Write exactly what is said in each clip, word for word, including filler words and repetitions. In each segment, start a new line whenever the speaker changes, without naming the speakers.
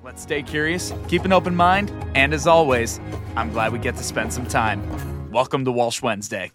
Let's stay curious, keep an open mind, and as always, I'm glad we get to spend some time. Welcome to Walsh Wednesday.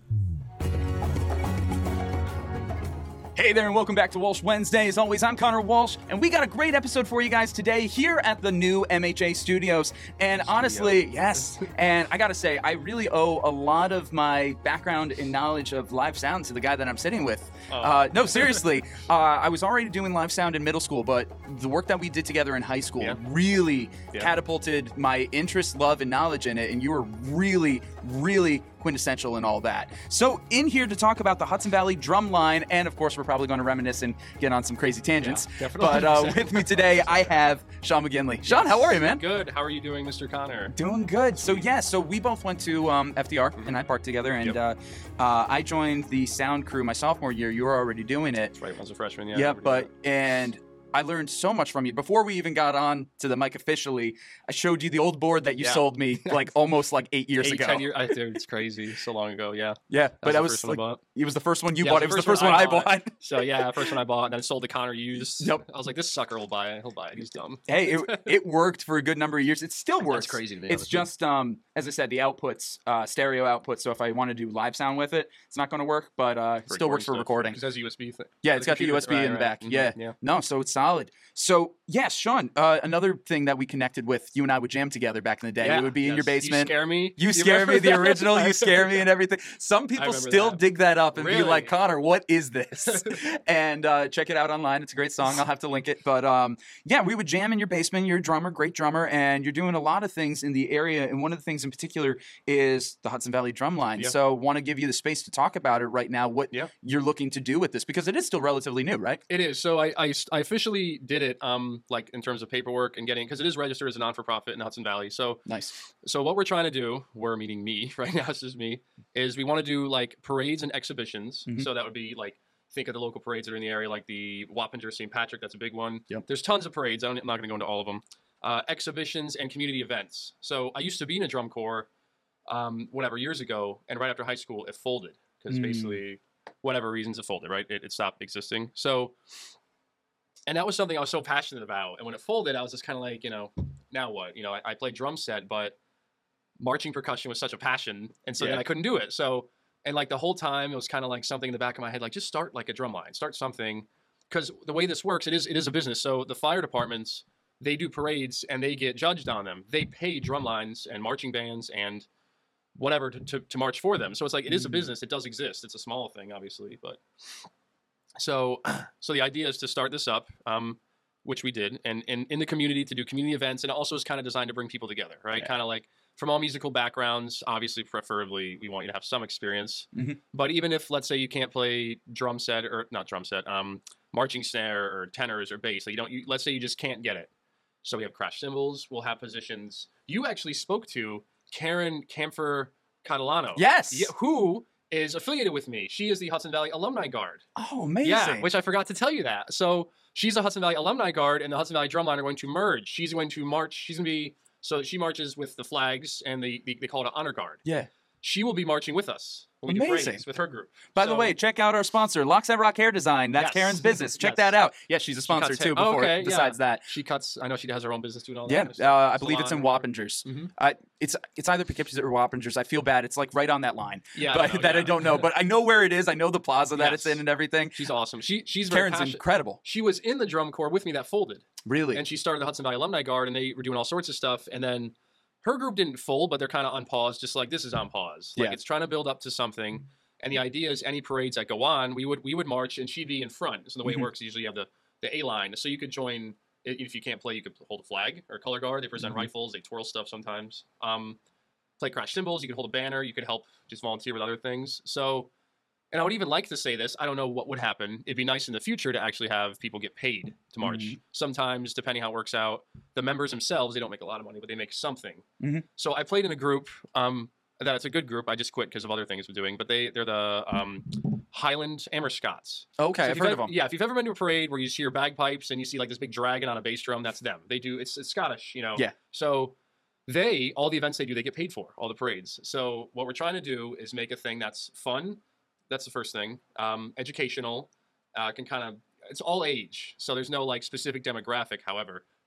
Hey there, and welcome back to Walsh Wednesday. As always, I'm Connor Walsh, and we got a great episode for you guys today here at the new M H A Studios. And honestly, yes, and I gotta say, I really owe a lot of my background and knowledge of live sound to the guy that I'm sitting with. Oh. Uh, no, seriously, uh, I was already doing live sound in middle school, but the work that we did together in high school yeah. really yeah. catapulted my interest, love, and knowledge in it, and you were really, really quintessential in all that. So in here to talk about the Hudson Valley Drumline, and of course we're probably going to reminisce and get on some crazy tangents. Yeah, definitely. But uh, with me today, I have Sean McGinley. Sean, how are you, man?
Good. How are you doing, Mister Connor?
Doing good. So yeah, so we both went to um, F D R
mm-hmm.
and Hyde Park together, and
yep.
uh, uh, I joined the sound crew my sophomore year. You were already doing it.
That's right. I was a freshman. Yeah.
Yeah, but and. I learned so much from you. Before we even got on to the mic officially, I showed you the old board that you
yeah.
sold me like almost like eight years
eight,
ago.
ten years, I, dude, it's crazy. So long ago, yeah.
Yeah,
that
but that
was,
was,
the
like,
one
it was the first one you
yeah,
bought. It was the first one I bought. I bought.
So yeah, first one I bought, and then I sold the Connor used.
Yep.
I was like, this sucker will buy it. He'll buy it. He's dumb.
Hey, it, it worked for a good number of years. It still works.
That's crazy to me.
It's just, um, as I said, the outputs, uh, stereo outputs. So if I want to do live sound with it, it's not going to work, but uh, it still works for
stuff.
recording.
It has a U S B thing.
Yeah, it's got the U S B
right,
in the
right.
back.
Mm-hmm.
Yeah.
yeah.
No, so it's solid. So, yeah, Sean, uh, another thing that we connected with, you and I would jam together back in the day.
Yeah,
we would be
yes.
in your basement.
You scare me.
You scare me, the original, you scare me and everything. Some people still
that.
dig that up and
really?
be like, Connor, what is this? and uh, check it out online. It's a great song. I'll have to link it. But yeah, um, yeah, we would jam in your basement. You're a drummer, great drummer, and you're doing a lot of things in the area. And one of the things in particular is the Hudson Valley Drumline.
Yeah.
So want to give you the space to talk about it right now, what
yeah.
you're looking to do with this, because it is still relatively new, right?
It is. So I, I, I officially did it, um, like in terms of paperwork and getting, because it is registered as a non-for-profit in Hudson Valley. So
nice.
So what we're trying to do, we're meeting me right now, it's just me, is we want to do like parades and exhibitions. Mm-hmm. So that would be like, think of the local parades that are in the area, like the Wappinger Saint Patrick, that's a big one.
Yep.
There's tons of parades. I don't, I'm not going to go into all of them. Uh, exhibitions and community events. So I used to be in a drum corps, um, whatever, years ago, and right after high school, it folded because mm. basically, whatever reasons, it folded, right? It, it stopped existing. So, and that was something I was so passionate about. And when it folded, I was just kind of like, you know, now what? You know, I, I played drum set, but marching percussion was such a passion, and so yeah. then I couldn't do it. So, and like the whole time, it was kind of like something in the back of my head, like just start like a drum line, start something, because the way this works, it is it is a business. So the fire departments, they do parades and they get judged on them. They pay drum lines and marching bands and whatever to, to, to march for them. So it's like, it is a business. It does exist. It's a small thing, obviously. But so, so the idea is to start this up, um, which we did, and, and in the community to do community events. And it also is kind of designed to bring people together, right? Yeah. Kind of like from all musical backgrounds, obviously, preferably, we want you to have some experience. Mm-hmm. But even if, let's say, you can't play drum set or not drum set, um, marching snare or tenors or bass, like you don't, you, let's say you just can't get it. So we have crash cymbals. We'll have positions. You actually spoke to Karen Camphor Catalano.
Yes.
Yeah, who is affiliated with me. She is the Hudson Valley Alumni Guard.
Oh, amazing.
Yeah, which I forgot to tell you that. So she's a Hudson Valley Alumni Guard, and the Hudson Valley Drumline are going to merge. She's going to march. She's going to be, so she marches with the flags, and the, the they call it an honor guard.
Yeah. She
will be marching with us. When we
Amazing.
Do parades with her group.
By
so,
the way, check out our sponsor, Locks and Rock Hair Design. That's
yes.
Karen's business. Check
yes.
that out. Yeah, she's a sponsor
she
too. Before,
oh, okay.
besides
yeah.
that,
she cuts. I know she has her own business doing all
yeah,
that.
Yeah, uh, I believe it's in Wappingers. Mm-hmm. Uh, it's it's either Poughkeepsie or Wappingers. I feel bad. It's like right on that line.
Yeah,
but
I know,
that
yeah.
I don't know. But I know where it is. I know the plaza that
yes.
it's in and everything.
She's awesome. She she's very
Karen's
passionate.
incredible.
She was in the drum corps with me that folded.
Really?
And she started the Hudson Valley Alumni Guard, and they were doing all sorts of stuff. And then her group didn't fold, but they're kind of on pause, just like this is on pause. Like
yeah.
it's trying to build up to something. And the idea is any parades that go on, we would we would march, and she'd be in front. So the way mm-hmm. it works, usually you have the, the A line. So you could join, if you can't play, you could hold a flag or color guard. They present mm-hmm. rifles. They twirl stuff sometimes. Um, play crash cymbals. You could hold a banner. You could help just volunteer with other things. So, and I would even like to say this. I don't know what would happen. It'd be nice in the future to actually have people get paid to march. Mm-hmm. Sometimes, depending how it works out, the members themselves, they don't make a lot of money, but they make something. Mm-hmm. So I played in a group. Um, that it's a good group. I just quit because of other things we're doing. But they, they're the um, Highland Amerscotts.
Okay,
so
I've heard
ever,
of them.
Yeah, if you've ever been to a parade where you see your bagpipes and you see like this big dragon on a bass drum, that's them. They do, it's, it's Scottish, you know.
Yeah.
So they, all the events they do, they get paid for, all the parades. So what we're trying to do is make a thing that's fun. That's the first thing. Um, educational, uh, can kind of, it's all age. So there's no like specific demographic, however.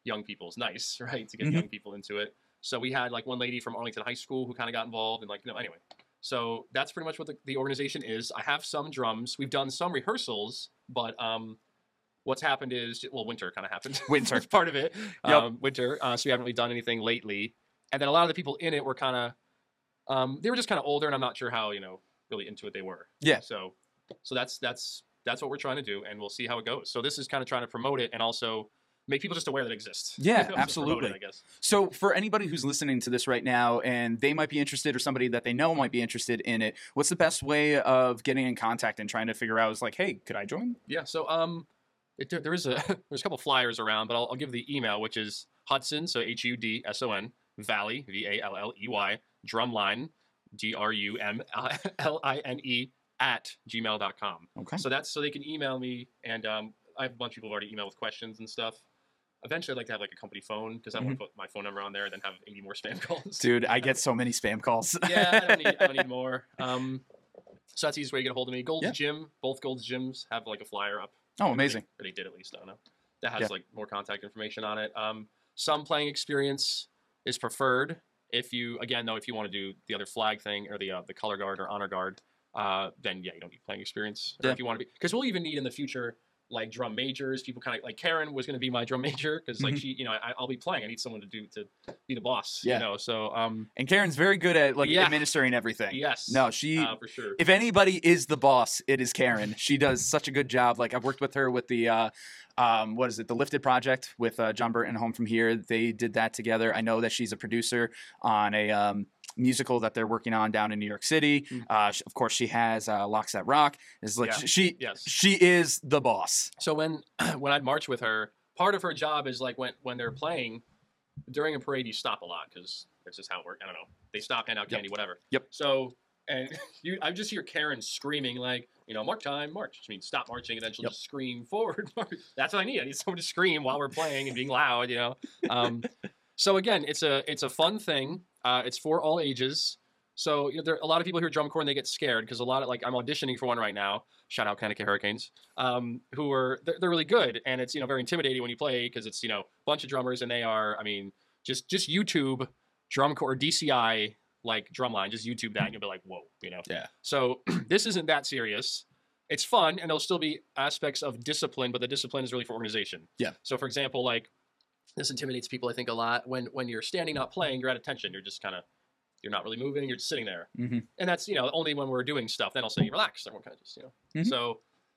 young people is nice, right? To get
Mhm.
young people into it. So we had like one lady from Arlington High School who kind of got involved and like, you know, anyway. So that's pretty much what the, the organization is. I have some drums. We've done some rehearsals, but um, what's happened is, well, winter kind of happened.
Winter.
That's part of it.
Yep.
Um, winter. Uh, so we haven't really done anything lately. And then a lot of the people in it were kind of, um, they were just kind of older, and I'm not sure how, you know, really into it they were.
Yeah.
So, so that's that's that's what we're trying to do, and we'll see how it goes. So this is kind of trying to promote it and also make people just aware that it exists.
Yeah,
Just promote
absolutely.
it, I guess.
So for anybody who's listening to this right now and they might be interested or somebody that they know might be interested in it, what's the best way of getting in contact and trying to figure out is like, hey, could I join?
Yeah. So um, it, there- there is a there's a couple flyers around, but I'll, I'll give the email, which is Hudson, so H U D S O N, Valley, V A L L E Y, Drumline, D R U M L I N E, at gmail dot com.
Okay.
So that's so they can email me, and um, I have a bunch of people who've already emailed with questions and stuff. Eventually, I'd like to have like a company phone because I don't want to put my phone number on there and then have eighty more spam calls.
Dude, I get so many spam calls.
Yeah, I don't need, I don't need more. Um, so that's the easiest way to get a hold of me. Gold's
Yeah.
Gym, both Gold's Gyms have like a flyer up.
Oh,
Or
amazing.
They, or they did at least, I don't know. That has
Yeah.
like more contact information on it. Um, some playing experience is preferred. If you, again, though, if you want to do the other flag thing or the uh, the color guard or honor guard, uh, then yeah, you don't need playing experience. Or
Yeah.
if you want to be, because we'll even need in the future like drum majors. People kind of like Karen was going to be my drum major because like
Mhm.
she, you know, I, I'll be playing. I need someone to do to be the boss.
Yeah.
You know, so um,
And Karen's very good at like
Yeah.
administering everything.
yes.
No, she
uh, for sure.
if anybody is the boss, it is Karen. She does such a good job. Like I've worked with her with the uh um what is it, the Lifted project with uh, John Burton Home From Here. They did that together. I know that she's a producer on a um musical that they're working on down in New York City.
Mm.
Uh, sh- of course, she has uh, Locks That Rock. Is like
Yeah.
she
Yes.
she is the boss.
So when when I'd march with her, part of her job is like when when they're playing during a parade, you stop a lot because that's just how it works. I don't know. They stop, hand out
Yep.
candy, whatever.
Yep.
So and you, I just hear Karen screaming like, you know, march time, march. Which means stop marching, and then she'll
Yep.
just scream forward. March. That's what I need. I need someone to scream while we're playing and being loud. You know. Um, so again, it's a it's a fun thing. Uh, it's for all ages. So you know, there are a lot of people hear drum corps and they get scared because a lot of like I'm auditioning for one right now. Shout out Connecticut Hurricanes, um, who are they're, they're really good, and it's you know very intimidating when you play because it's you know a bunch of drummers and they are I mean just just YouTube drum corps or D C I like drumline, just YouTube that and you'll be like whoa, you know.
Yeah.
So this isn't that serious. It's fun and there'll still be aspects of discipline, but the discipline is really for organization.
Yeah.
So for example, like this intimidates people I think a lot when when you're standing not playing, you're at attention, you're just kind of you're not really moving. You're just sitting there,
Mm-hmm.
and that's you know only when we're doing stuff. Then I'll say relax. Everyone kind of just you know.
Mhm.
So,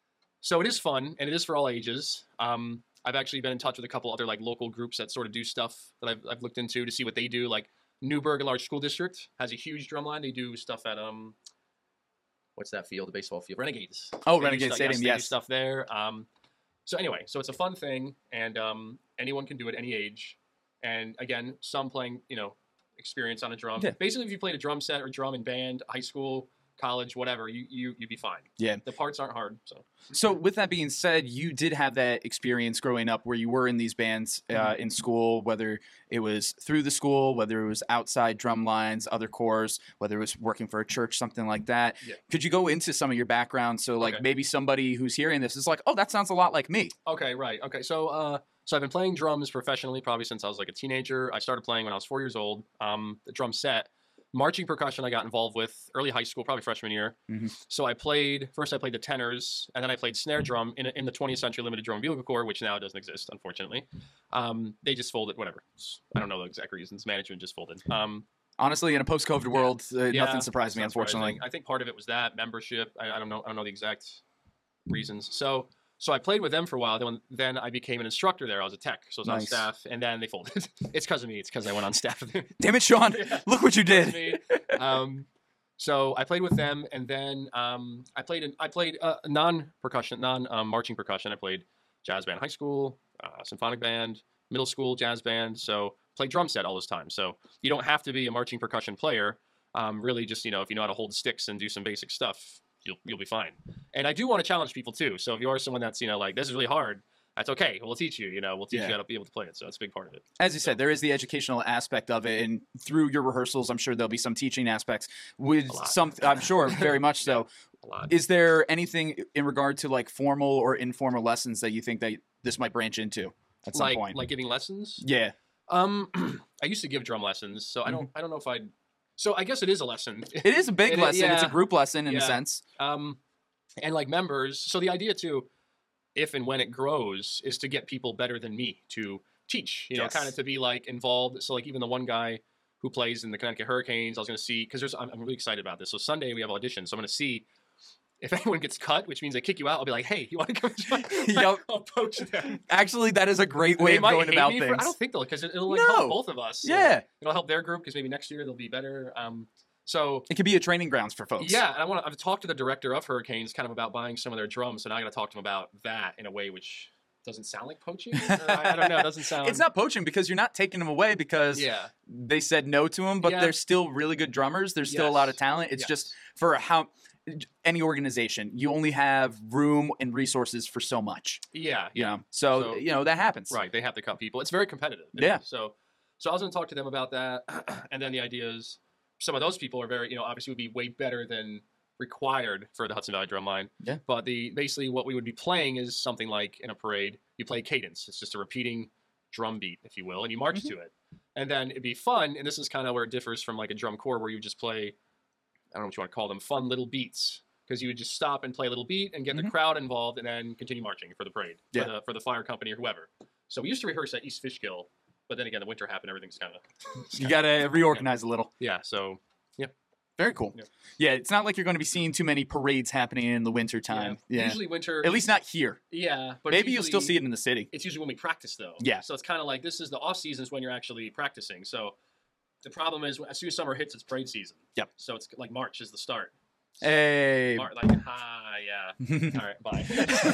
so it is fun, and it is for all ages. Um, I've actually been in touch with a couple other like local groups that sort of do stuff that I've I've looked into to see what they do. Like Newburgh, a large school district, has a huge drum line. They do stuff at um, what's that field? The baseball field, Renegades.
Oh,
They do
Renegade
stuff-
Stadium,
they do
yes.
stuff there. Um, so anyway, so it's a fun thing, and um, anyone can do it any age. And again, some playing you know experience on a drum.
Yeah.
Basically, if you played a drum set or drum in band, high school, college, whatever, you you you'd be fine.
Yeah.
The parts aren't hard, so
So with that being said, you did have that experience growing up where you were in these bands uh,
Mhm.
in school, whether it was through the school, whether it was outside drum lines, other corps, whether it was working for a church, something like that.
Yeah.
Could you go into some of your background? So like
Okay.
maybe somebody who's hearing this is like, oh, that sounds a lot like me.
okay, right, okay. So uh, so I've been playing drums professionally probably since I was like a teenager. I started playing when I was four years old. Um, the drum set. Marching percussion I got involved with early high school, probably freshman year.
Mhm.
So I played, first I played the tenors, and then I played snare drum in, in the twentieth Century Limited Drum and Bugle Corps, which now doesn't exist, unfortunately. Um, they just folded, whatever. I don't know the exact reasons. Management just folded. Um,
Honestly, in a post-COVID world, uh,
Yeah,
nothing surprised
it's
me,
not
unfortunately.
surprising. I think part of it was that membership. I, I don't know. I don't know the exact reasons. So, so I played with them for a while. Then, then I became an instructor there. I was a tech, so I was on
Nice.
staff, and then they folded. It's because of me. It's because I went on staff.
Damn it, Sean!
Yeah.
Look what you
Because of
did.
me. Um, so I played with them, and then um, I played. In, I played uh, non percussion, non um, marching percussion. I played jazz band, high school, uh, symphonic band, middle school jazz band. So played drum set all this time. So you don't have to be a marching percussion player. Um, really, just you know, if you know how to hold sticks and do some basic stuff, you'll you'll be fine. And I do want to challenge people too. So if you are someone that's you know like this is really hard, that's okay. We'll teach you. You know, we'll teach
Yeah.
you how to be able to play it. So that's a big part of it.
As you said, there is the educational aspect of it, and through your rehearsals, I'm sure there'll be some teaching aspects. With
A lot.
some, I'm sure, very much so.
A lot.
Is there anything in regard to like formal or informal lessons that you think that this might branch into? at some
like,
point.
Like giving lessons?
Yeah.
Um, I used to give drum lessons, so I don't. I don't know if I'd. So I guess it is a lesson.
It is a big
It-
lesson. It's a
yeah.
group lesson in
Yeah.
a sense.
Um, and like members. So the idea too, if and when it grows, is to get people better than me to teach. You know,
Yes.
kind of to be like involved. So like even the one guy who plays in the Connecticut Hurricanes, I was going to see because there's. I'm, I'm really excited about this. So Sunday we have auditions. So I'm going to see. If anyone gets cut, which means they kick you out, I'll be like, "Hey, you want to come?"
Yep.
I'll poach them.
Actually, that is a great way
They
of
might
going
hate
about
me
things.
for- I don't think they'll, because it'll like
No.
help both of us. So
Yeah.
it'll help their group because maybe next year they'll be better. Um, so
It could be a training grounds for folks.
yeah, and I want to. I've talked to the director of Hurricanes kind of about buying some of their drums, so now I got to talk to him about that in a way which doesn't sound like poaching. Or I, I don't know. It doesn't sound.
It's not poaching because you're not taking them away because
Yeah.
they said no to them, but
Yeah.
they're still really good drummers. There's still a lot of
Yes.
talent. It's
Yes.
just for how any organization, you only have room and resources for so much.
Yeah.
You know, so,
So-
you know that happens.
Right. They have to cut people. It's very competitive. It
Yeah.
is. So, so I was going to talk to them about that, and then the idea is some of those people are very, you know, obviously would be way better than required for the Hudson Valley Drum Line.
Yeah.
But the basically what we would be playing is something like in a parade, you play cadence. It's just a repeating drum beat, if you will, and you march
Mhm.
to it. And then it'd be fun, and this is kind of where it differs from like a drum corps where you just play, I don't know what you want to call them, fun little beats. Because you would just stop and play a little beat and get
Mhm.
the crowd involved and then continue marching for the parade,
Yeah.
for, the, for the fire company or whoever. So we used to rehearse at East Fishkill, but then again, the winter happened, everything's kind of...
You got to reorganize a little.
Yeah, so...
Very cool.
Yeah.
Yeah, it's not like you're going to be seeing too many parades happening in the winter time. Yeah.
Usually winter...
At least not here.
Yeah, but
Maybe you'll still see
usually-
it in the city.
It's usually when we practice, though.
Yeah.
So it's kind of like, this is the off seasons when you're actually practicing. So the problem is, as soon as summer hits, it's parade season.
Yep.
So it's like March is the start.
Hey.
Mar- like, ah, yeah. All right, bye.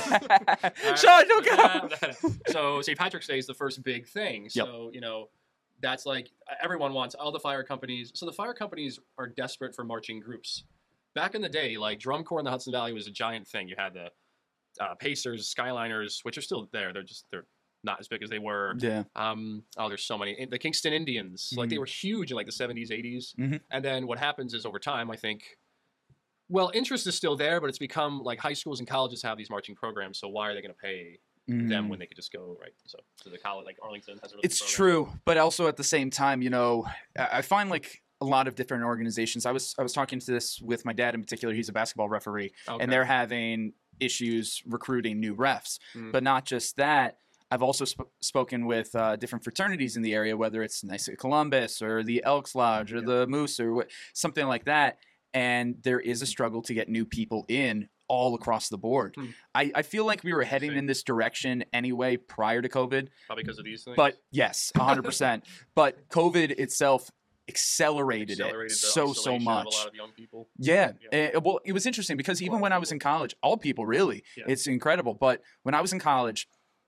All
Sean, don't go.
go. So Saint Patrick's Day is the first big thing.
Yep.
So, you know, that's like everyone wants all the fire companies. So the fire companies are desperate for marching groups. Back in the day, like drum corps in the Hudson Valley was a giant thing. You had the uh, Pacers, Skyliners, which are still there. They're just they're not as big as they were.
Yeah.
Um, oh, there's so many. The Kingston Indians, like they
Mhm.
were huge in like the seventies, eighties.
Mhm.
And then what happens is over time, I think, well, interest is still there, but it's become like high schools and colleges have these marching programs. So why are they going to pay them
Mm.
when they could just go right? So to the college, like Arlington has a really
It's
good program.
true, but also at the same time, you know, I I find like a lot of different organizations. I was I was talking to this with my dad in particular. He's a basketball referee,
Okay.
and they're having issues recruiting new refs.
Mm.
But not just that. I've also sp- spoken with uh, different fraternities in the area, whether it's Knights of Columbus or the Elks Lodge or
Yeah.
the Moose or wh- something like that. And there is a struggle to get new people in all across the board.
Hmm.
I, I feel like we were heading
Same.
in this direction anyway prior to COVID.
Probably because of these things.
But yes, one hundred percent. But COVID itself accelerated,
Accelerated
it
the
so, so
isolation
much.
Of a lot of young people.
Yeah.
Yeah.
Uh, well, it was interesting because even
All
when I was in
people.
college, all people really,
Yeah.
it's incredible. But when I was in college,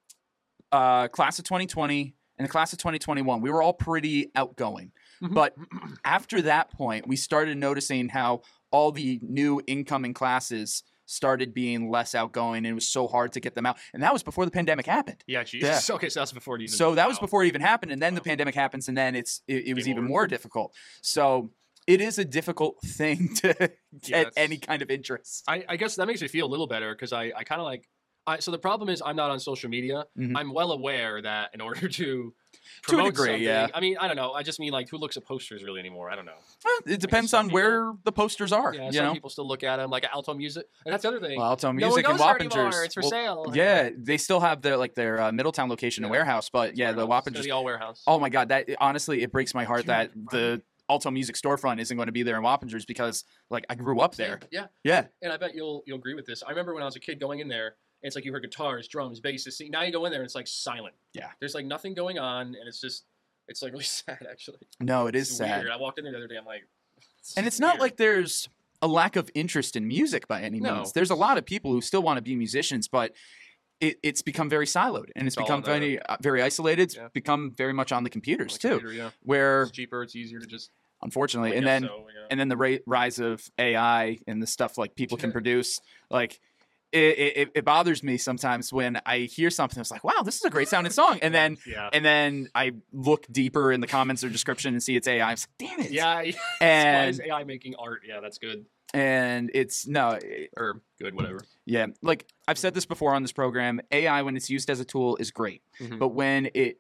uh, class of twenty twenty and the class of twenty twenty-one, we were all pretty outgoing.
Mhm.
But after that point, we started noticing how all the new incoming classes started being less outgoing, and it was so hard to get them out. And that was before the pandemic happened.
Yeah, Jesus. Okay, so that's before it even.
So that was
wow.
before it even happened, and then the
Wow.
pandemic happens, and then it's it, it was
Game
even
over.
more difficult. So it is a difficult thing to get
that's-
any kind of interest.
I, I guess that makes me feel a little better because I, I kind of like. I, so the problem is I'm not on social media.
Mhm.
I'm well aware that in order to
To a
promote
degree,
something,
yeah.
I mean, I don't know. I just mean like who looks at posters really anymore? I don't know.
Well, it depends
some
on where the posters are.
Yeah,
you
some
know,
people still look at them like Alto Music, and that's the other thing.
well, Alto
no one
Music and
goes there anymore.
Wappingers.
It's for
Well,
sale.
yeah, they still have their like their uh, Middletown location and
Yeah.
warehouse, but yeah, the
Warehouse. It's gonna
Wappingers.
be all warehouse.
Oh my God, that honestly, it breaks my heart
Dude,
that
right.
the Alto Music storefront isn't going to be there in Wappingers because like I grew up there.
Yeah,
Yeah,
and I bet you'll you'll agree with this. I remember when I was a kid going in there. It's like you heard guitars, drums, basses. See, now you go in there and it's like silent.
Yeah.
There's like nothing going on, and it's just, it's like really sad actually.
no, it is
It's
sad.
weird. I walked in there the other day. I'm like,
And it's not
weird.
like there's a lack of interest in music by any
No.
means. There's a lot of people who still want to be musicians, but it, it's become very siloed and it's
It's all
become
on the-
very uh, very isolated. It's
Yeah.
become very much on the computers
On the
too,
computer, yeah.
where
It's cheaper. It's easier to just.
unfortunately,
I
and
guess
then
so, yeah.
and then the ra- rise of A I and the stuff like people can produce, like. It, it, it bothers me sometimes when I hear something. It's like, wow, this is a great sounding song, and then
yeah.
and then I look deeper in the comments or description and see it's A I. I'm like, damn it.
Yeah. Why
And
is A I making art? Yeah, that's good.
And it's no, it-
or good, whatever.
yeah. Like I've said this before on this program, A I when it's used as a tool is great,
Mhm.
but when it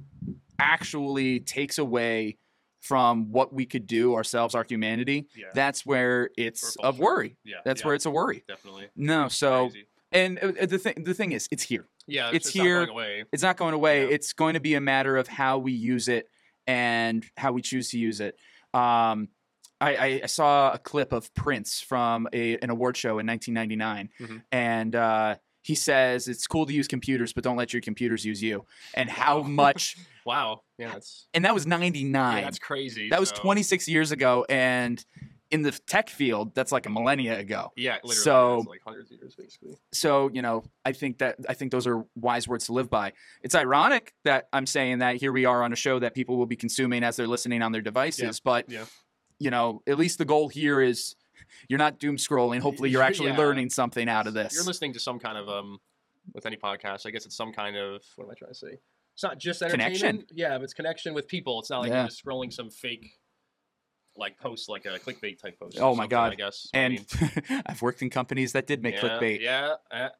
actually takes away from what we could do ourselves, our humanity,
Yeah.
that's where it's
We're
of
falling short.
worry.
Yeah.
That's
yeah,
where it's a worry.
definitely.
No, so
Crazy.
and uh, the thing the thing is, it's here.
Yeah,
it's
it's,
here.
Not going away.
It's not going away.
Yeah.
It's going to be a matter of how we use it and how we choose to use it. Um, I, I saw a clip of Prince from a, an award show in nineteen ninety-nine,
Mhm.
and uh, he says it's cool to use computers, but don't let your computers use you. And how much?
Wow. Yeah, that's
And that was
yeah,
ninety-nine.
that's crazy.
that was
so-
twenty-six years ago, and in the tech field, that's like a millennia ago.
Yeah, literally.
So-
that's like hundreds of years, basically.
So, you know, I think that I think those are wise words to live by. It's ironic that I'm saying that here we are on a show that people will be consuming as they're listening on their devices, but
Yeah.
you know, at least the goal here is you're not doom scrolling. Hopefully you're actually
Yeah.
learning something out of this.
You're listening to some kind of um, with any podcast. I guess it's some kind of what am I trying to say? It's not just entertainment.
Connection.
Yeah, but it's connection with people. It's not like
Yeah.
you're just scrolling some fake, like post, like a clickbait type post. or
Oh my
something,
God.
I guess. I
And
mean,
I've worked in companies that did make
yeah,
clickbait.
Yeah. uh,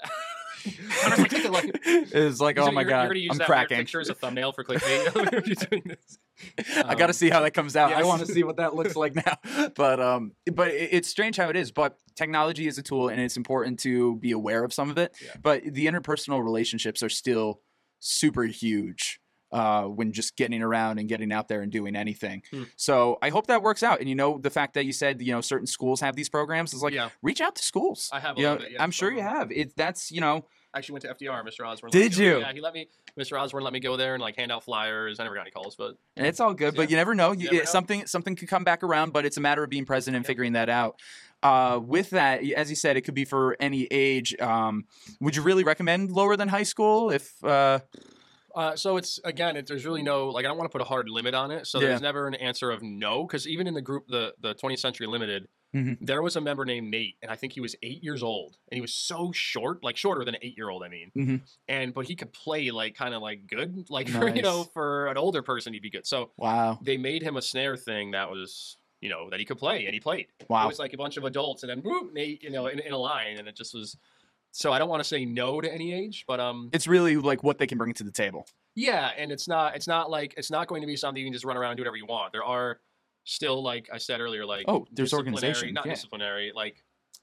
I was like, take a look.
It's like,
You're-
oh my
you're,
God,
You're gonna use
I'm
that
cracking.
weird picture as a thumbnail for clickbait. If you're doing this.
I got to
Um,
see how that comes out. I
yes.
want to see what that looks like now. But um, but it- it's strange how it is. But technology is a tool, and it's important to be aware of some of it.
Yeah.
But the interpersonal relationships are still super huge uh, when just getting around and getting out there and doing anything.
Hmm.
So I hope that works out. And you know, the fact that you said you know certain schools have these programs is like
Yeah.
reach out to schools.
I have a
You know,
little bit, yeah,
I'm sure you
some-
have. It that's you know.
I actually went to F D R, Mister Osborne.
Did
let me go-
you?
Yeah, he let me. Mister Osborne let me go there and like hand out flyers. I never got any calls, but
And it's all good, but
Yeah.
you never know. You,
You never
it-
know.
Something something could come back around, but it's a matter of being present and
Yeah.
figuring that out. Uh, with that, as you said, it could be for any age. Um, would you really recommend lower than high school? If uh,
Uh, so it's again, it, there's really no like I don't want to put a hard limit on it. So
Yeah.
there's never an answer of no, because even in the group, the the twentieth Century Limited,
Mhm.
there was a member named Nate, and I think he was eight years old, and he was so short, like shorter than an eight year old. I mean,
Mhm.
and but he could play like kind of like good, like for you know
Nice.
for an older person he'd be good. So
wow,
they made him a snare thing that was you know that he could play, and he played.
Wow.
It was like a bunch of adults, and then whoop, Nate, you know, in, in a line, and it just was. So I don't want to say no to any age, but um,
it's really like what they can bring to the table.
yeah, and it's not it's not like it's not going to be something you can just run around and do whatever you want. There are still like I said earlier, like
Oh, there's
disciplinary-
organization,
not
yeah.
disciplinary, like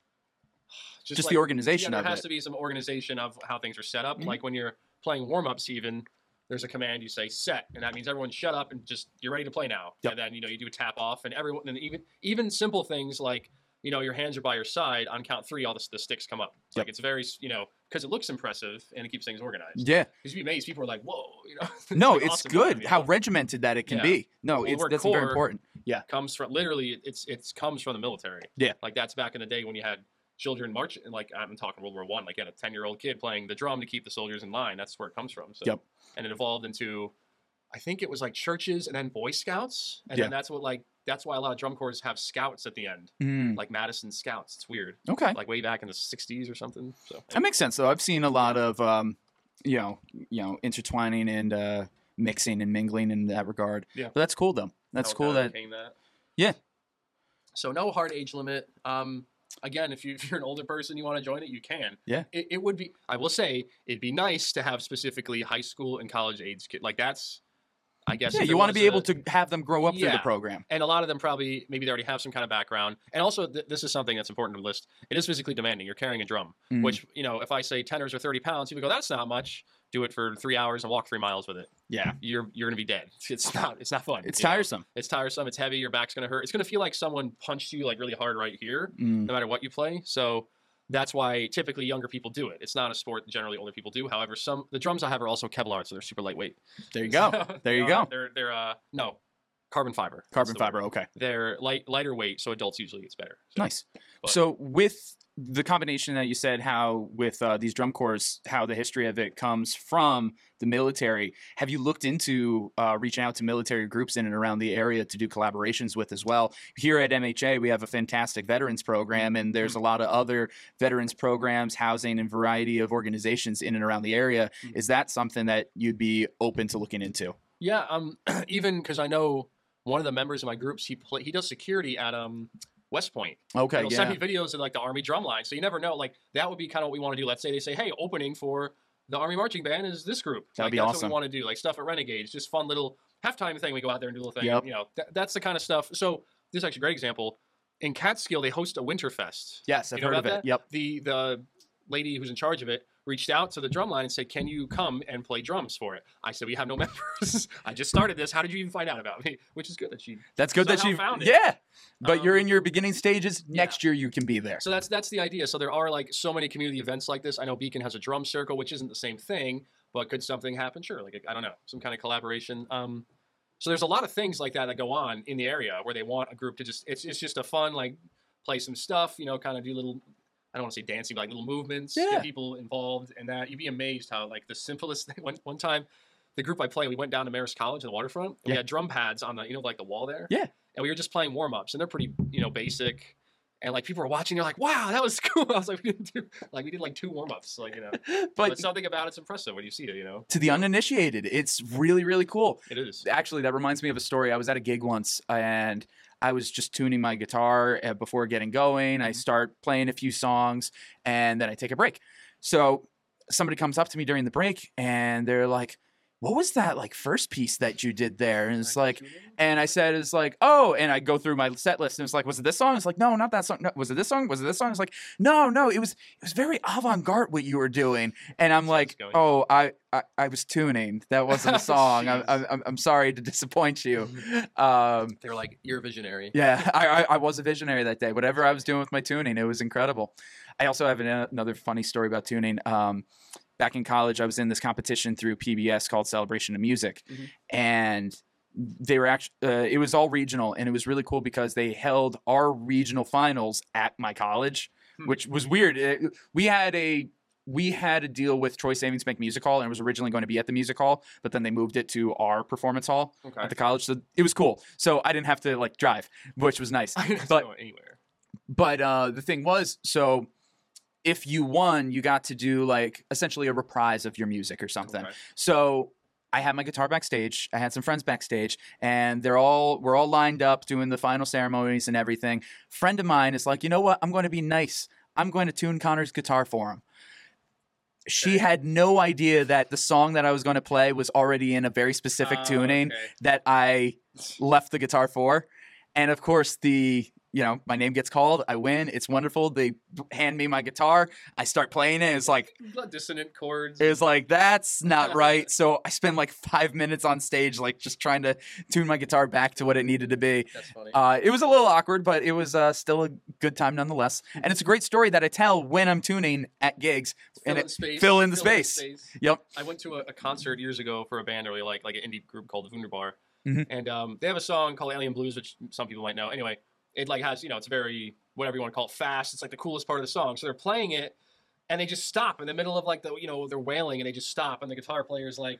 Just
like-
the organization
Yeah,
of
there has
it.
to be some organization of how things are set up.
Mhm.
Like when you're playing warm ups, even there's a command you say set, and that means everyone shut up and just you're ready to play now.
Yep.
And then you know you do a tap off, and everyone and even even simple things like. You know, your hands are by your side. On count three, all the, the sticks come up.
Yep.
Like it's very, you know, because it looks impressive and it keeps things organized.
Yeah,
Because you'd be amazed. People are like, "Whoa," you know.
no,
like
it's
awesome
good
time, you
how
know?
regimented that it can
Yeah.
be. No,
Well, the
it's
word
that's very
core-
important. Yeah,
comes from literally it's it's comes from the military.
Yeah.
Like that's back in the day when you had children march like I'm talking World War One, like you had a ten year old kid playing the drum to keep the soldiers in line. That's where it comes from. So
Yep.
and it evolved into I think it was like churches and then Boy Scouts. And
Yeah.
then that's what like that's why a lot of drum corps have scouts at the end.
Mm,
Like Madison Scouts. It's weird.
okay.
Like way back in the sixties or something. So
That makes sense, though. I've seen a lot of, um, you know, you know, intertwining and uh, mixing and mingling in that regard.
Yeah.
But that's cool, though. That's
how
cool
that
that.
became that.
Yeah.
So no hard age limit. Um, again, if, you, if you're an older person, you want to join it, you can.
Yeah.
It, it would be. I will say it'd be nice to have specifically high school and college age kids. Like that's, I guess.
Yeah,
if
you
there
want to
was
be
a-
able to have them grow up through the
Yeah.
program.
And a lot of them probably maybe they already have some kind of background. And also, th- this is something that's important to list. It is physically demanding. You're carrying a drum,
Mhm.
which you know, if I say tenors are thirty pounds, people go, "That's not much." Do it for three hours and walk three miles with it.
Yeah.
You're you're gonna be dead. It's not. It's not fun.
It's
you know?
tiresome.
It's tiresome. It's heavy. Your back's gonna hurt. It's gonna feel like someone punched you like really hard right here,
Mm.
no matter what you play. So that's why typically younger people do it. It's not a sport that generally older people do. However, some the drums I have are also Kevlar, so they're super lightweight.
There you go.
So,
There you
uh,
go.
They're they're uh no carbon fiber. That's
Carbon
the word.
fiber. Okay.
They're light lighter weight, so adults usually it's better. So,
Nice.
but-
So with the combination that you said, how with uh, these drum corps, how the history of it comes from the military, have you looked into uh, reaching out to military groups in and around the area to do collaborations with as well? Here at M H A, we have a fantastic veterans program, and there's a lot of other veterans programs, housing, and variety of organizations in and around the area.
Mhm.
Is that something that you'd be open to looking into?
Yeah, um, even because I know one of the members of my groups, he play, he does security at um West Point.
Okay,
They'll
yeah.
send me videos of like the Army drum line. So you never know. Like that would be kind of what we want to do. Let's say they say, hey, opening for the Army marching band is this group.
That'd
like,
be
that's
awesome.
what we want to do. Like stuff at Renegades, just fun little halftime thing. We go out there and do a little thing.
Yep.
You know, th- that's the kind of stuff. So this is actually a great example. In Catskill, they host a Winterfest.
Yes, I've
You know
heard of
about
it.
that?
Yep.
The the lady who's in charge of it reached out to the drum line and said, can you come and play drums for it? I said, we have no members. I just started this. How did you even find out about me? Which is good that she
That's good that
somehow
you
found it.
Yeah. But
Um,
you're in your beginning stages.
yeah.
Next year you can be there.
So that's that's the idea. So there are like so many community events like this. I know Beacon has a drum circle, which isn't the same thing, but could something happen? Sure. Like I don't know, some kind of collaboration. Um, so there's a lot of things like that that go on in the area where they want a group to just it's it's just a fun like play some stuff, you know, kind of do little. I don't want to say dancing, but like little movements,
Yeah.
get people involved, and that you'd be amazed how like the simplest thing. One one time, the group I play, we went down to Marist College in the waterfront. And
Yeah.
We had drum pads on the you know like the wall there.
Yeah.
And we were just playing warm ups, and they're pretty you know basic. And like people were watching, they're like, "Wow, that was cool." I was like, "We didn't do like we did like two warm ups, like you know."
But,
But something about it's impressive when you see it, you know.
to the uninitiated, it's really, really cool.
It is.
Actually, that reminds me of a story. I was at a gig once and I was just tuning my guitar uh, before getting going. I start playing a few songs and then I take a break. So somebody comes up to me during the break and they're like, what was that like first piece that you did there? And it's like, and I said, it's like, oh, and I go through my set list and it's like, was it this song? It's like, no, not that song. No, was it this song? Was it this song? It's like, no, no, it was, it was very avant-garde what you were doing. And I'm like,
going.
oh, I, I, I was tuning. That wasn't a song. I'm,
Jeez.
I'm, I'm sorry to disappoint you. Um,
They were like, "You're a visionary."
yeah, I, I, I was a visionary that day. Whatever I was doing with my tuning, it was incredible. I also have an, another funny story about tuning. Um, back in college, I was in this competition through P B S called Celebration of Music,
Mhm.
and they were actually uh, it was all regional, and it was really cool because they held our regional finals at my college,
Hmm.
which was weird. It- we had a we had a deal with Troy Savings Bank Music Hall, and it was originally going to be at the music hall, but then they moved it to our performance hall
Okay.
at the college. So it was cool. So I didn't have to like drive, which was nice.
I didn't
But
go anywhere.
but uh, the thing was, so if you won, you got to do like essentially a reprise of your music or something.
Okay.
So I had my guitar backstage. I had some friends backstage, and they're all we're all lined up doing the final ceremonies and everything. Friend of mine is like, you know what? I'm going to be nice. I'm going to tune Connor's guitar for him. She
Okay.
had no idea that the song that I was going to play was already in a very specific
Oh,
tuning
okay.
that I left the guitar for. And of course, the you know my name gets called. I win. It's wonderful. They hand me my guitar. I start playing it. It's like
Dissonant chords.
it's like that's not right. So I spend like five minutes on stage, like just trying to tune my guitar back to what it needed to be.
That's funny.
Uh, it was a little awkward, but it was uh, still a good time nonetheless. And it's a great story that I tell when I'm tuning at gigs.
fill
and
in
it-
space.
fill in the space. Yep.
I went to a, a concert years ago for a band I really like, like an indie group called Wunderbar,
Mhm.
and um, they have a song called Alien Blues, which some people might know. Anyway, it like has you know it's very whatever you want to call it, fast. It's like the coolest part of the song. So they're playing it, and they just stop in the middle of like the you know they're wailing, and they just stop, and the guitar player's like.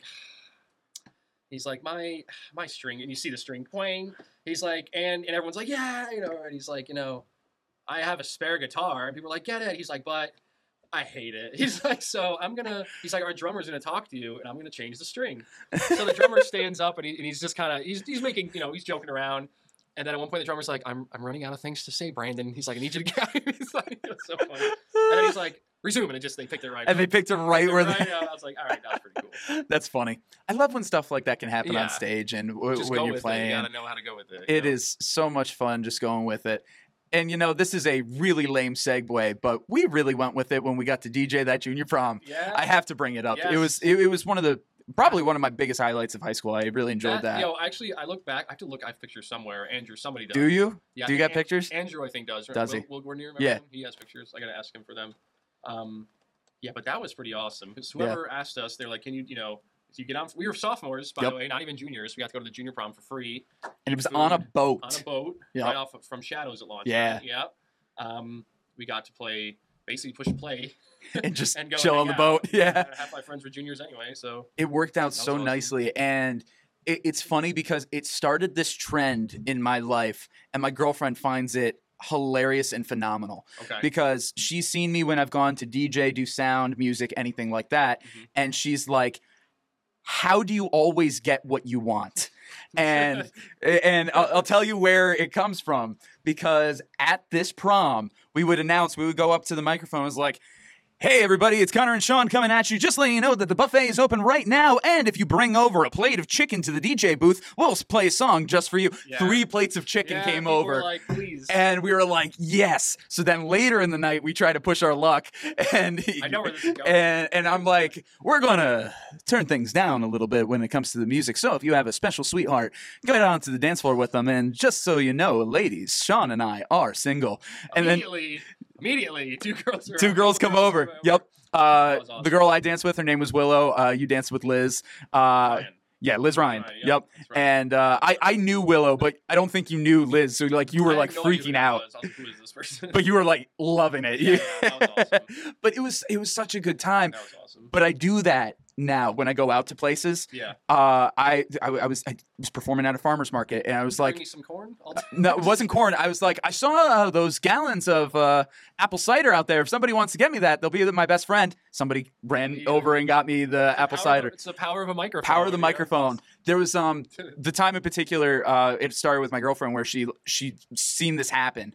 He's like my my string, and you see the string playing. He's like, and and everyone's like, yeah, you know, and he's like, you know, I have a spare guitar, and people are like, get it. He's like, but I hate it. He's like, so I'm gonna. He's like, our drummer's gonna talk to you, and I'm gonna change the string. So the drummer stands up, and, he, and he's just kind of he's he's making you know he's joking around. And then at one point, the drummer's like, I'm I'm running out of things to say, Brandon. He's like, I need you to get. He's like, it was so funny. And then he's like, resume, and it just they picked it right.
And they
up.
picked it right where
right
they.
up. I was like, all right, that was pretty cool.
That's funny. I love when stuff like that can happen
Yeah.
on stage and w-
Just
when
go
you're
with
playing.
it. You gotta know how to go with it.
It
you know?
is so much fun just going with it. And you know, this is a really lame segue, but we really went with it when we got to D J that junior prom.
Yeah.
I have to bring it up. It
Yes.
was it, it was one of the probably one of my biggest highlights of high school. I really enjoyed that.
Yo, actually, I look back. I have to look. I have pictures somewhere. Andrew, somebody does.
Do you?
Yeah.
Do you got
An-
pictures?
Andrew, I think, does.
Does
Will,
he?
Will Guarnier, remember
Yeah.
him? He has pictures. I gotta ask him for them. Um, yeah, but that was pretty awesome. Because whoever asked us, they're like, "Can you, you know, if you get on?" We were sophomores, by
Yep.
the way, not even juniors. We got to go to the junior prom for free
And it was
food
on a boat.
on a boat
Yep.
right off of, from Shadows at launch.
Yeah.
Right? Yeah. Um, we got to play basically push play
and just
and go
chill
hang
on the
out.
boat. Yeah.
Half my friends were juniors anyway, so
It worked out
That was
so
awesome.
nicely. And it, it's funny because it started this trend in my life, and my girlfriend finds it hilarious and phenomenal
okay.
because she's seen me when I've gone to D J, do sound, music, anything like that.
Mhm.
And she's like, how do you always get what you want? And and I'll, I'll tell you where it comes from, because at this prom, we would announce, we would go up to the microphone, it was like, hey, everybody, it's Connor and Sean coming at you. Just letting you know that the buffet is open right now. And if you bring over a plate of chicken to the D J booth, we'll play a song just for you.
Yeah.
Three plates of chicken
yeah,
came
people
over.
Were like, please.
And we were like, yes. So then later in the night, we try to push our luck. And
I know where this is going.
And, and I'm like, we're going to turn things down a little bit when it comes to the music. So if you have a special sweetheart, go down to the dance floor with them. And just so you know, ladies, Sean and I are single. And
immediately, then immediately, two girls are
two girls come over.
over.
Yep. Uh,
awesome.
The girl I danced with, her name was Willow. Uh, you danced with Liz. Uh,
Ryan.
Yeah, Liz Ryan.
Ryan, yeah,
yep.
that's right.
And uh, I, I knew Willow, but I don't think you knew Liz. So like you were
I
like
had no idea who
freaking
that
out.
was. I was like, who is this person?
But you were like loving it.
Yeah, yeah, that was awesome.
But it was it was such a good time.
That was awesome.
But I do that now when I go out to places.
Yeah.
Uh, I, I I was I was performing at a farmer's market, and I was
Bring
like,
me some corn. I'll
no, it wasn't corn. I was like, I saw uh, those gallons of uh, apple cider out there. If somebody wants to get me that, they'll be my best friend. Somebody ran
Yeah.
over and got me the apple
Power
cider.
Of, it's the power of a microphone.
Power of the
you know?
microphone. There was um the time in particular. Uh, it started with my girlfriend where she she seen this happen.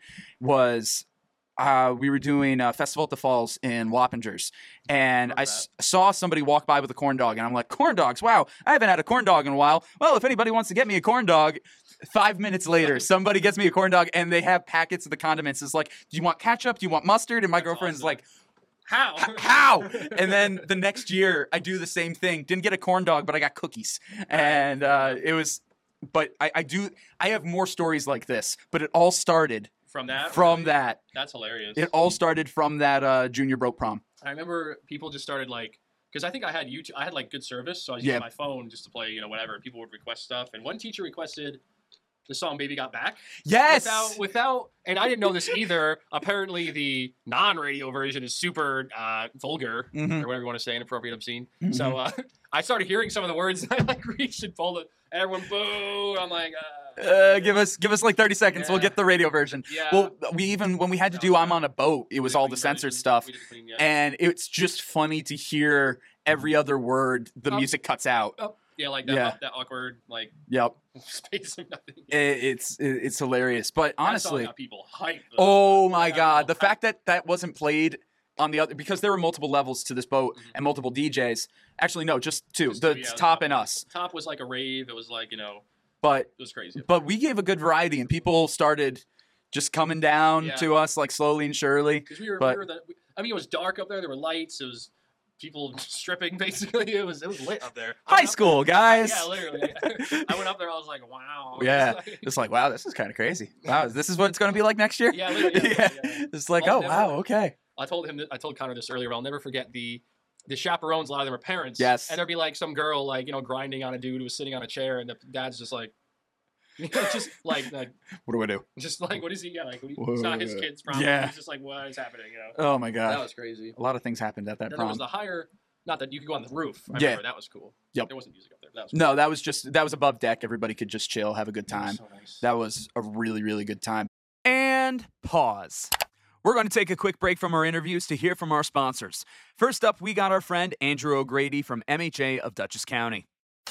Was uh, we were doing a festival at the Falls in Wappingers, and
Love
I
that.
s- saw somebody walk by with a corn dog, and I'm like, corn dogs? Wow, I haven't had a corn dog in a while. Well, if anybody wants to get me a corn dog. Five minutes later, somebody gets me a corn dog, and they have packets of the condiments. It's like, do you want ketchup? Do you want mustard? And my
That's
girlfriend's
awesome.
like,
How?
how? And then the next year, I do the same thing. Didn't get a corn dog, but I got cookies. And uh, it was, but I, I do, I have more stories like this, but it all started
From that?
from
really?
that.
That's hilarious.
It all started from that uh, junior broke prom.
I remember people just started like, because I think I had YouTube, I had like good service, so I was
Yeah.
using my phone just to play, you know, whatever. People would request stuff, and one teacher requested the song "Baby Got Back."
Yes.
Without, without, and I didn't know this either. Apparently, the non-radio version is super uh, vulgar,
Mhm.
or whatever you want to say, inappropriate, obscene.
Mhm.
So uh, I started hearing some of the words, and I like reached and pulled it. Everyone boo! I'm like, uh,
Uh, give us, give us like thirty seconds. We'll
Yeah.
get the radio version.
yeah.
Well, we even when we had to
That
do
was
"I'm
bad.
on a Boat," it was
We
all
did
the
clean
censored
version.
stuff,
We did clean, yeah.
and it's just funny to hear every other word the
Oh.
music cuts out.
Oh, yeah, like that,
Yeah.
that awkward like
Yep.
space of nothing.
It, it's it, it's hilarious, but
That song
honestly,
got people hyped. though.
oh my
Got
god,
people
the fact that that wasn't played on the other, because there were multiple levels to this boat
Mhm.
and multiple D Js. Actually, no, just two.
Just
the
two, yeah, the
top
top.
and us.
Top was like a rave. It was like, you know,
But
it was crazy.
but we gave a good variety, and people started just coming down
Yeah.
to us like slowly and surely.
Because we were,
but-
we were the, I mean, it was dark up there. There were lights. It was people stripping, basically. It was it was lit up there. I
High
went up
school,
there-
guys.
Yeah, literally. I went up there. I was like, wow.
Yeah.
It's like-
It's like, wow, this is kind of crazy. Wow, this is what it's going to be like next year.
Yeah, literally, yeah, yeah.
It's like,
I'll
oh
never-
wow, okay.
I told him. That, I told Connor this earlier. But I'll never forget the the chaperones. A lot of them are parents.
Yes.
And there'd be like some girl like you know grinding on a dude who was sitting on a chair, and the dad's just like. You know, just like, like,
What do I do?
just like, what is he? Yeah, like, what do you, it's not his kid's problem.
Yeah.
He's just like, what is happening? You know,
Oh my god,
that was crazy.
a lot of things happened at that
Then there was
prom.
the higher, not that you could go on the roof. I
Yeah.
remember that was cool.
Yep.
There wasn't music up there. That was cool.
No, that was just that was above deck. Everybody could just chill, have a good
That was
time.
so nice.
That was a really, really good time. And pause. We're going to take a quick break from our interviews to hear from our sponsors. First up, we got our friend Andrew O'Grady from M H A of Dutchess County.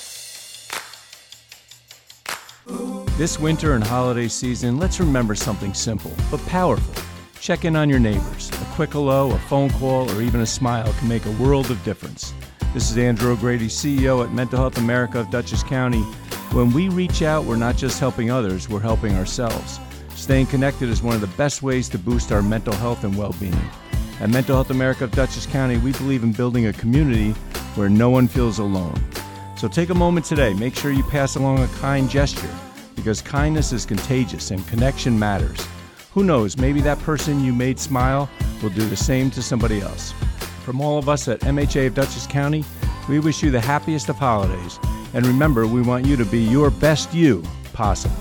This winter and holiday season, let's remember something simple but powerful. Check in on your neighbors. A quick hello, a phone call, or even a smile can make a world of difference. This is Andrew O'Grady, C E O at Mental Health America of Dutchess County. When we reach out, we're not just helping others, we're helping ourselves. Staying connected is one of the best ways to boost our mental health and well-being. At Mental Health America of Dutchess County, we believe in building a community where no one feels alone. So take a moment today, make sure you pass along a kind gesture, because kindness is contagious and connection matters. Who knows, maybe that person you made smile will do the same to somebody else. From all of us at M H A of Dutchess County, we wish you the happiest of holidays. And remember, we want you to be your best you possible.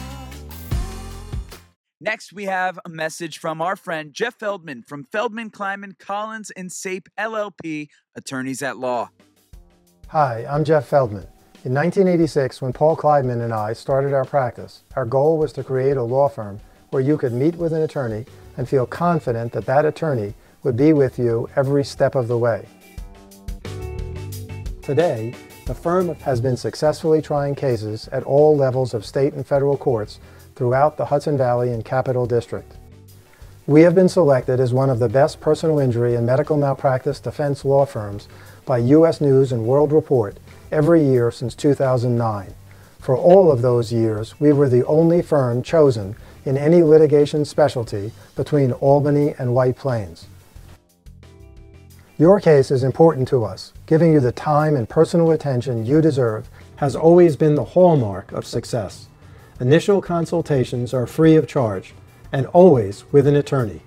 Next, we have a message from our friend Jeff Feldman from Feldman, Kleiman, Collins, and Sape L L P, attorneys at law.
Hi, I'm Jeff Feldman. In nineteen eighty-six, when Paul Kleidman and I started our practice, our goal was to create a law firm where you could meet with an attorney and feel confident that that attorney would be with you every step of the way. Today, The firm has been successfully trying cases at all levels of state and federal courts throughout the Hudson Valley and Capital District. We have been selected as one of the best personal injury and medical malpractice defense law firms by U S News and World Report every year since two thousand nine. For all of those years, we were the only firm chosen in any litigation specialty between Albany and White Plains. Your case is important to us. Giving you the time and personal attention you deserve has always been the hallmark of success. Initial consultations are free of charge and always with an attorney.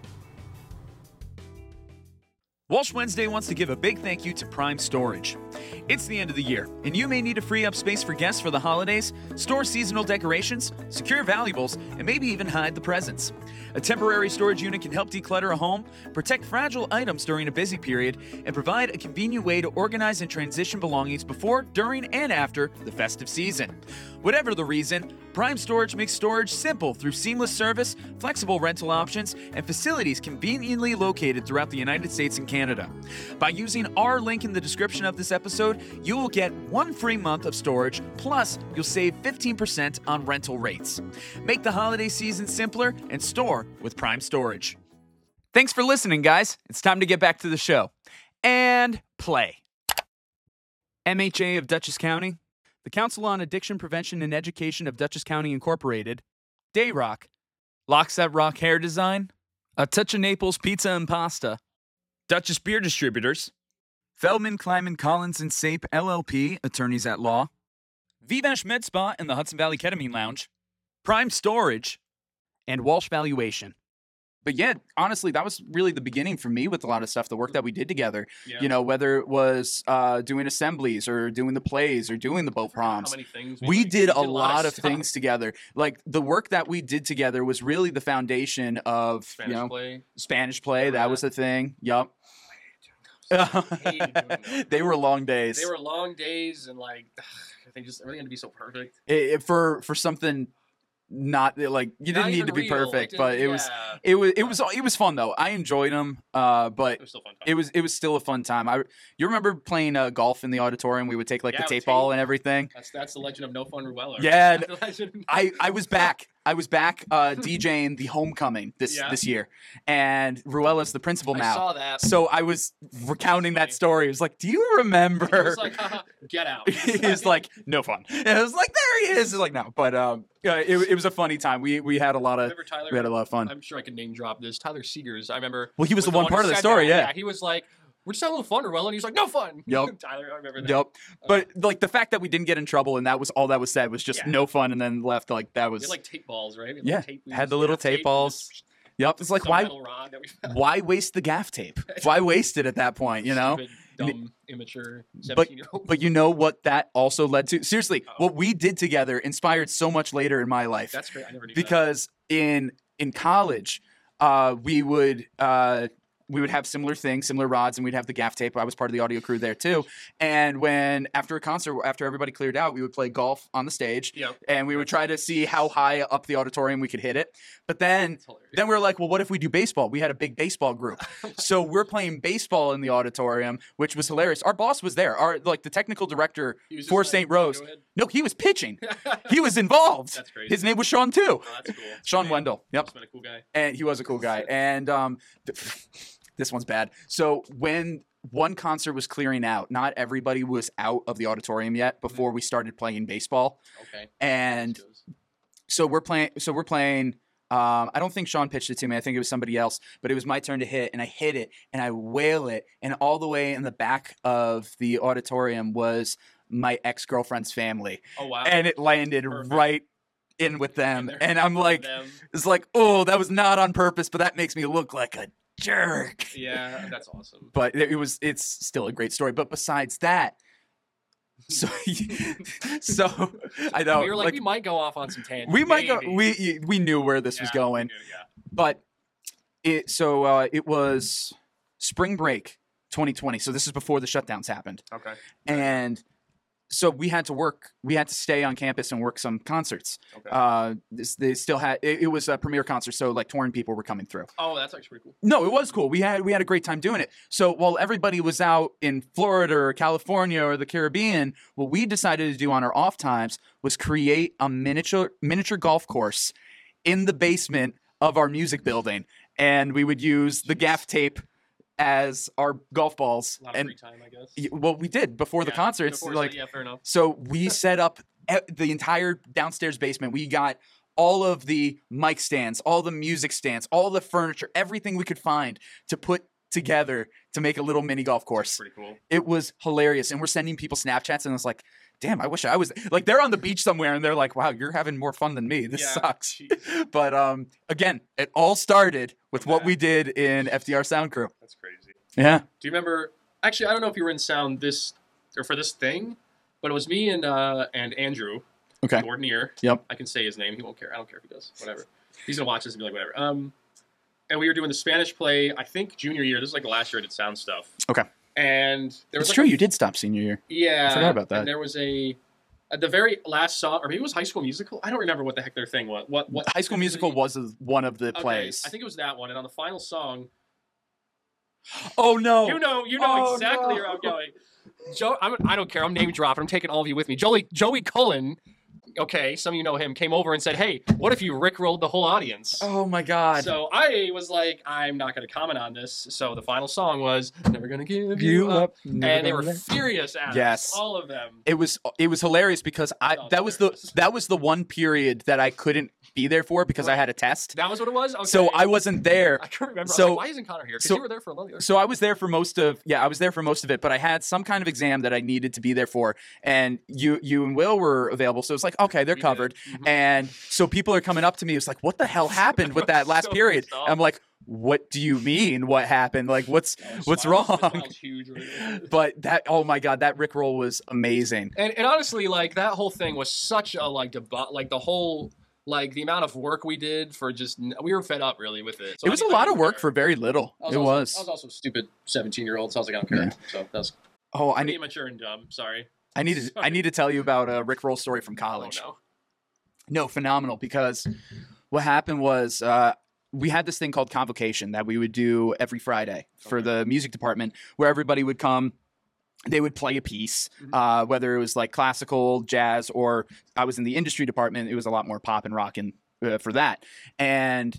Walsh Wednesday wants to give a big thank you to Prime Storage. It's the end of the year, and you may need to free up space for guests for the holidays, store seasonal decorations, secure valuables, and maybe even hide the presents. A temporary storage unit can help declutter a home, protect fragile items during a busy period, and provide a convenient way to organize and transition belongings before, during, and after the festive season. Whatever the reason, Prime Storage makes storage simple through seamless service, flexible rental options, and facilities conveniently located throughout the United States and Canada. By using our link in the description of this episode, you will get one free month of storage, plus you'll save fifteen percent on rental rates. Make the holiday season simpler and store with Prime Storage. Thanks for listening, guys. It's time to get back to the show. And play. M H A of Dutchess County, the Council on Addiction Prevention and Education of Dutchess County Incorporated, Dayrock, Lockset Rock Hair Design, A Touch of Naples Pizza and Pasta, Dutchess Beer Distributors, Feldman, Kleiman, Collins, and Sape, L L P, Attorneys at Law, Vivash Med Spa and the Hudson Valley Ketamine Lounge, Prime Storage, and Walsh Valuation. But yeah, honestly, that was really the beginning for me with a lot of stuff, the work that we did together. Yeah. You know, whether it was uh, doing assemblies or doing the plays or doing the boat proms.
How many things
we, we did, did a lot, lot of things together. Like, the work that we did together was really the foundation of,
Spanish
you know,
play.
Spanish play. That was the thing. Yup.
They
they were long days.
They were long days, and like, I think just everything had to be so perfect.
It, it, for for something not like you
Not
didn't need to be
real.
perfect,
Like,
but it
yeah.
was it was it was it was fun though. I enjoyed them, uh, but
It was still fun. Time.
it was it was still a fun time. I you remember playing uh, golf in the auditorium? We would take like
Yeah,
the
with
tape
tape.
ball and everything.
That's that's the legend of No Fun Ruella.
Yeah,
The legend-
I, I was back. I was back uh, DJing the homecoming this
Yeah.
this year, and Ruella's the principal
I
now.
saw that.
So I was recounting that
funny.
story. It was like, do you remember?
He was like, haha, get out.
He's like, no fun. And I was like, there he is. It's like, no, but um, yeah, it, it was a funny time. We we had a lot of
Remember Tyler?
we had a lot of fun.
I'm sure I could name drop this. Tyler Seegers. I remember.
Well, he was the
the
one
one
part
who
of the
said
story.
that.
Yeah.
Yeah, he was like, we're just having a little fun, Ruella, and he was like, no fun.
Yup.
Tyler, I remember that.
Yep. But like the fact that we didn't get in trouble and that was all that was said was just
Yeah.
no fun, and then left like that
We
was
had like tape balls, right? We had,
yeah.
like, tape we
Had
used
the
to
little
have
tape
and
balls.
just
Yep. It's like
some
why
metal rod that we found.
why waste the gaff tape? Why waste it at that point? You know.
Stupid, dumb, immature
But
seventeen year old.
but you know what that also led to? Seriously,
Uh-oh.
what we did together inspired so much later in my life.
That's great. I never knew
Because in in college, uh, we would uh, we would have similar things, similar rods, and we'd have the gaff tape. I was part of the audio crew there too. And when after a concert, after everybody cleared out, we would play golf on the stage,
that. Yep.
and we would try to see how high up the auditorium we could hit it. But then
It's hilarious.
then we were like, well, what if we do baseball? We had a big baseball group. So we're playing baseball in the auditorium, which was hilarious. Our boss was there. Our like the technical director
He was just
for
like,
Saint
"Go
Rose.
ahead."
No, he was pitching. He was involved.
That's crazy.
His name was Sean too.
Oh, that's cool.
Sean
Man,
Wendell. Yep.
Must've been a cool guy.
And he was a cool guy. And um, th- this one's bad. So when one concert was clearing out, not everybody was out of the auditorium yet before we started playing baseball.
Okay.
And so we're playing. So we're playing. Um, I don't think Sean pitched it to me. I think it was somebody else. But it was my turn to hit, and I hit it, and I wail it, and all the way in the back of the auditorium was my ex-girlfriend's family,
Oh wow.
and it landed
Perfect.
right in with them.
And they're
And I'm
in front
like,
of them.
it's like, oh, that was not on purpose, but that makes me look like a jerk.
Yeah, that's awesome.
But it, it was, it's still a great story. But besides that, so, so I know,
we were like,
like,
we might go off on some tangents.
we might go,
maybe.
we we knew where this was
Yeah, we
going,
knew, yeah.
but it so uh, it was spring break twenty twenty. So this is before the shutdowns happened,
Okay.
and so we had to work. We had to stay on campus and work some concerts.
Okay.
Uh, this, they still had. It, it was a premiere concert, so like touring people were coming through.
Oh, that's actually pretty cool.
No, it was cool. We had we had a great time doing it. So while everybody was out in Florida or California or the Caribbean, what we decided to do on our off times was create a miniature miniature golf course in the basement of our music building, and we would use the gaff tape as our golf balls.
A lot of
And
free time, I guess.
y- well, we did before the
Yeah,
concerts.
before,
like
so, yeah, fair enough.
so we set up e- the entire downstairs basement. We got all of the mic stands, all the music stands, all the furniture, everything we could find to put together to make a little mini golf course.
Pretty cool.
It was hilarious. And we're sending people Snapchats, and I was like, damn, I wish I was like, they're on the beach somewhere and they're like, wow, you're having more fun than me. This
Yeah,
sucks.
jeez.
But um, again, it all started with what
Yeah.
we did in F D R Sound Crew.
That's crazy.
Yeah.
Do you remember? Actually, I don't know if you were in sound this or for this thing, but it was me and uh, and Andrew
Okay.
Gordonier.
Yep.
I can say his name. He won't care. I don't care if he does. Whatever. He's gonna watch this and be like, whatever. Um, and we were doing the Spanish play. I think junior year. This is like the last year I did sound stuff.
Okay.
And there was
It's
like
true.
a-
You did stop senior year.
Yeah.
I forgot about that.
And there was a at the very last song, or maybe it was High School Musical. I don't remember what the heck their thing was. What what
High School Musical was a- one of the
Okay,
plays.
I think it was that one. And on the final song,
Oh no!
you know, you know
Oh,
exactly
no.
where I'm going. Joe, I'm, I don't care. I'm name dropping. I'm taking all of you with me. Joey, Joey Cullen. Okay, some of you know him. Came over and said, "Hey, what if you rickrolled the whole audience?"
Oh my God!
So I was like, "I'm not going to comment on this." So the final song was "Never Gonna Give You,
You
Up,"
up, never
and they were
gonna let-
furious at
Yes.
us, all of them.
It was it was hilarious because I
Oh,
that was the
hilarious.
that was the one period that I couldn't be there for because I had a test.
That was what it was. Okay.
So I wasn't there.
I can't remember.
so-
I was like, why isn't Connor here? Because
so-
you were there for a little.
So I was there for most of yeah, I was there for most of it, but I had some kind of exam that I needed to be there for, and you you and Will were available, so it's like okay, they're
We did.
covered.
Mhm.
And so people are coming up to me, it's like, what the hell happened with that last
So
period?
pissed off.
And I'm like, what do you mean? What happened? Like, what's
Oh,
what's
smile's-
wrong?
his smile's huge right now.
But that oh my God, that Rickroll was amazing.
And, and honestly, like that whole thing was such a like deba- like the whole like the amount of work we did for just we were fed up really with it. So
It
I
was
mean,
a
I
lot
didn't
of work
care.
for very little.
I was
It
also,
was.
I was also a stupid seventeen year old, so I was like, I don't care.
Yeah.
So that was
Oh, I
pretty
need
immature and dumb. Sorry.
I need to I
Sorry.
need to tell you about a Rickroll story from
Oh
college.
no.
No, phenomenal. Because what happened was uh, we had this thing called convocation that we would do every Friday for
Okay.
the music department, where everybody would come. They would play a piece,
Mhm.
uh, whether it was like classical, jazz, or I was in the industry department. It was a lot more pop and rock and uh, for that. And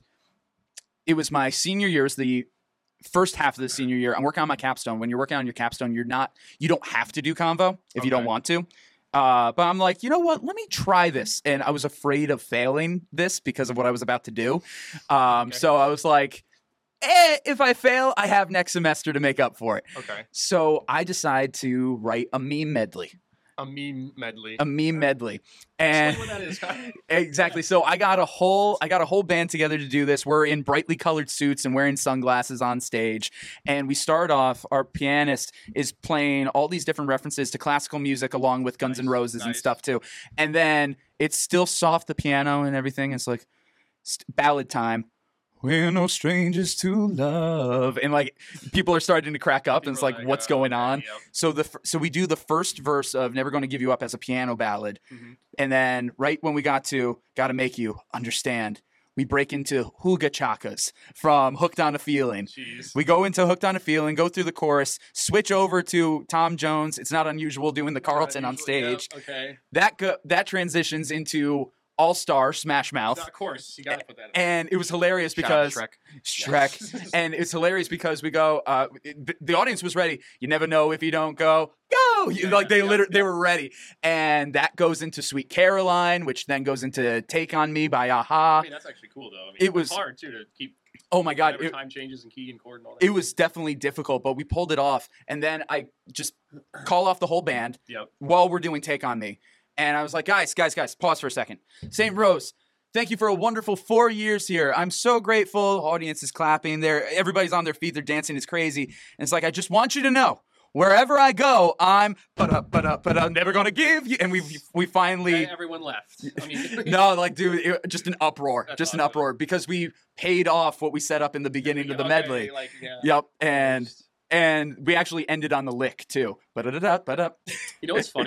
it was my senior year. It was the first half of the senior year. I'm working on my capstone. When you're working on your capstone, you're not. You don't have to do convo if you don't
Okay.
want to. Uh, but I'm like, you know what? Let me try this. And I was afraid of failing this because of what I was about to do. Um,
Okay.
So I was like, eh, if I fail, I have next semester to make up for it.
Okay.
So I decide to write a meme medley,
A meme medley.
a meme medley. And
Explain what that is.
exactly. So I got a whole I got a whole band together to do this. We're in brightly colored suits and wearing sunglasses on stage. And we start off, our pianist is playing all these different references to classical music along with Guns N'
Nice,
Roses and
nice.
stuff too. And then it's still soft, the piano and everything. It's like st- ballad time. We're no strangers to love. And like people are starting to crack up and it's
People are
like,
like,
what's
uh,
going
okay,
on?
yep.
So the fir- so we do the first verse of Never Gonna Give You Up as a piano ballad.
Mhm.
And then right when we got to Gotta Make You Understand, we break into Huga Chakas from Hooked on a Feeling.
Jeez.
We go into Hooked on a Feeling, go through the chorus, switch over to Tom Jones. It's not unusual doing the Carlton on
Usually, yeah,
stage.
Okay.
That go- that transitions into All Star Smash Mouth.
Of course, you gotta put that in.
And it was hilarious
Shout out
because
Shrek.
Shrek. And it's hilarious because we go, uh, it- the audience was ready. You never know if you don't go, go. You,
Yeah,
like they
yeah,
literally,
yeah.
they were ready. And that goes into Sweet Caroline, which then goes into Take on Me by Aha.
I mean, that's actually cool though. I mean,
It was-
it's hard too to keep
Oh my God.
whatever
It,
time changes and key and chord and all that.
it was definitely difficult, but we pulled it off. And then I just call off the whole band
Yep.
while we're doing Take on Me. And I was like, guys, guys, guys, pause for a second. Saint Rose, thank you for a wonderful four years here. I'm so grateful. Audience is clapping. There, everybody's on their feet. They're dancing. It's crazy. And it's like, I just want you to know, wherever I go, I'm but up, but up, but I'm never gonna give you. And we we finally
And everyone left. I mean,
no, like dude, it, just an uproar,
That's
just an
awesome.
uproar because we paid off what we set up in the beginning of the
okay,
medley.
Like, yeah.
Yep, and and we actually ended on the lick too. But up, but up.
You know what's funny?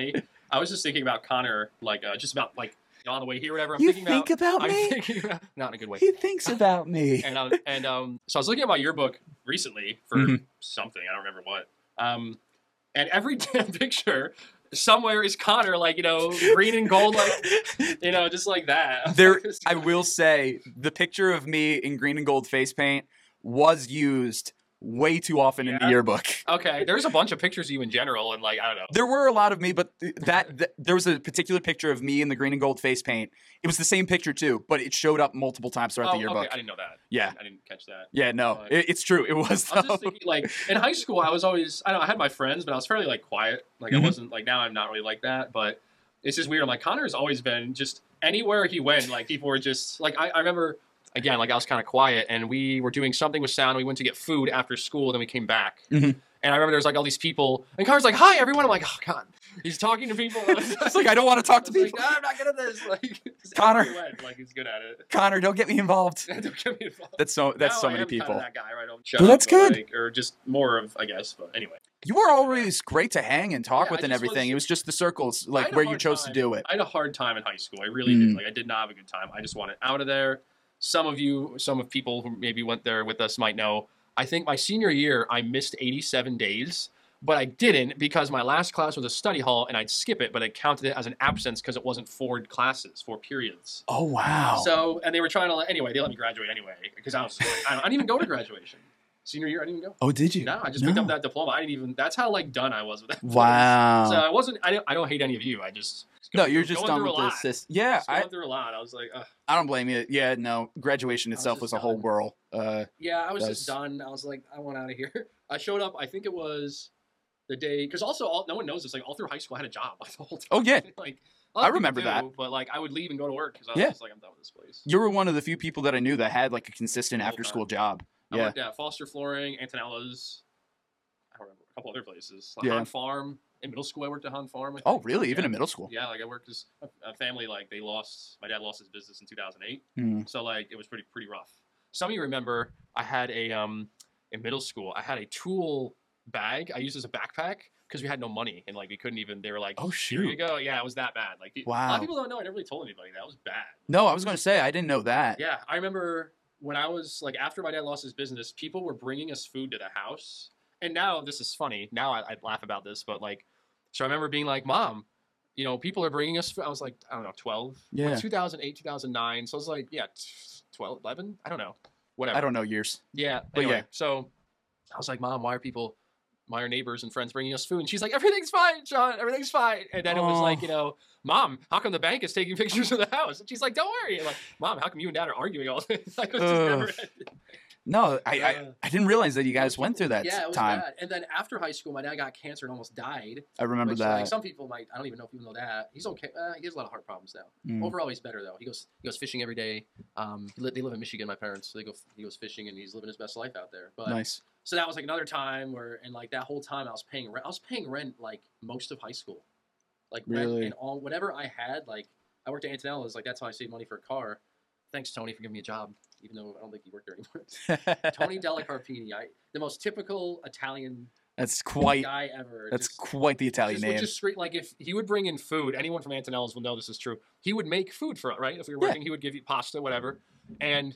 I was just thinking about Connor, like uh, just about like on the way here, whatever. I'm
You
thinking
think
about,
about
I'm
me?
Thinking about, not in a good way.
He thinks about me.
And um, and um, so I was looking at my yearbook recently for
Mhm.
something, I don't remember what. Um, and every damn picture somewhere is Connor, like, you know, green and gold, like, you know, just like that.
There, I will say, the picture of me in green and gold face paint was used way too often in the
Yeah.
yearbook.
Okay, there's a bunch of pictures of you in general, and like I don't know.
There were a lot of me, but that, that there was a particular picture of me in the green and gold face paint. It was the same picture too, but it showed up multiple times throughout
Oh,
the yearbook.
okay, I didn't know that.
Yeah.
I didn't catch that.
Yeah, no,
But-
it, it's true. It was.
I was
though.
just thinking, like, in high school, I was always, I don't know, I had my friends, but I was fairly, like, quiet. Like,
Mhm.
I wasn't, like, now I'm not really like that, but it's just weird. I'm like, Connor's always been just, anywhere he went, like, people were just, like, I, I remember, again, like, I was kind of quiet, and we were doing something with sound, we went to get food after school, then we came back.
Mhm.
And I remember there was, like, all these people, and Connor's like, hi, everyone. I'm like, oh, God. He's talking to people.
It's like I don't want to talk to
I was
people.
Like, no, I'm not good at this. Like, just
Connor.
everywhere he went, like, he's good at it.
Connor, don't get me involved.
Don't get me involved.
That's so. That's
Now
so
I
many
am kinda
people.
that guy, right? I'll
Well, that's
shut up, but,
good.
like, or just more of, I guess, but anyway.
You were always great to hang and talk
Yeah,
with
I
and
just
everything.
was-
it was just the circles,
I
like
had a
where you
hard
chose
time-
to do it.
I had a hard time in high school. I really
Mm.
did. Like, I did not have a good time. I just wanted out of there. Some of you, some of people who maybe went there with us might know. I think my senior year, I missed eighty-seven days, but I didn't because my last class was a study hall, and I'd skip it, but I counted it as an absence because it wasn't four classes, four periods.
Oh wow.
So, and they were trying to let, anyway, they let me graduate anyway because I was, I, don't, I didn't even go to graduation. Senior year, I didn't even go.
oh, did you?
No, I just picked
No.
up that diploma. I didn't even, that's how, like, done I was with that. place.
Wow.
So I wasn't, I don't, I don't hate any of you. I just,
no,
going
you're
through-
just
going
done
through
with
a
the
lot.
assist. Yeah,
Just
I,
going through a lot. I was like, ugh.
I don't blame you. Yeah, no, graduation
was
itself
just
was a whole
done.
whirl. Uh,
Yeah, I was
That
just
was-
done. I was like, I want out of here. I showed up. I think it was the day because also all, no one knows this. Like all through high school, I had a job the whole time.
Oh, yeah.
like
I
a lot of people
remember
do,
that.
But like I would leave and go to work because I was
Yeah.
just like, I'm done with this place.
you were one of the few people that I knew that had like a consistent
The whole
after school job.
I
Yeah.
worked at Foster Flooring, Antonella's. I don't remember a couple other places. Like
Yeah.
Han Farm in middle school. I worked at Han Farm. I
Oh,
think.
really? Even
Yeah.
in middle school?
Yeah, like I worked as a, a family. Like they lost. My dad lost his business in two thousand eight.
Hmm.
So like it was pretty pretty rough. Some of you remember I had a um in middle school I had a tool bag I used as a backpack because we had no money and like we couldn't even they were like
Oh,
here you
shoot.
go. Yeah, it was that bad. Like a lot
Wow.
of people don't know. I never really told anybody that. It was bad.
No, I was going to say I didn't know that.
Yeah, I remember when I was like after my dad lost his business, people were bringing us food to the house. And now this is funny. Now I, I'd laugh about this, but like, so I remember being like, Mom, you know, people are bringing us food. I was like, I don't know, twelve.
Yeah.
Like two thousand eight, two thousand nine. So I was like, yeah, twelve, eleven. I don't know. Whatever.
I don't know years.
Yeah.
But
Anyway,
yeah.
so I was like, Mom, why are people, why are neighbors and friends bringing us food? And she's like, everything's fine, John. Everything's fine. And then it was
Oh.
like, you know, Mom, how come the bank is taking pictures of the house? And she's like, don't worry. And like, Mom, how come you and Dad are arguing all this? Like, it was just
Ugh.
never ending.
No, I, I,
Uh,
I didn't realize that you guys went through that
yeah, it was
time.
bad. And then after high school, my dad got cancer and almost died.
I remember
Which,
that.
like, some people might, I don't even know if people know that. He's okay. Uh, he has a lot of heart problems now.
Mm.
Overall, he's better though. He goes, he goes fishing every day. Um, he li- they live in Michigan, my parents. So they go, he goes fishing and he's living his best life out there. But
Nice.
so that was like another time where, and like that whole time I was paying rent. I was paying rent like most of high school, like rent
Really?
and all whatever I had. Like I worked at Antonella's. Like that's how I saved money for a car. Thanks, Tony, for giving me a job, even though I don't think he worked there anymore. Tony Della Carpini, I, the most typical Italian
That's quite.
guy ever.
That's
just,
quite the Italian
just would
name.
just scream, like if he would bring in food, anyone from Antonella's will know this is true. He would make food for us, right? If we were
Yeah.
working, he would give you pasta, whatever. And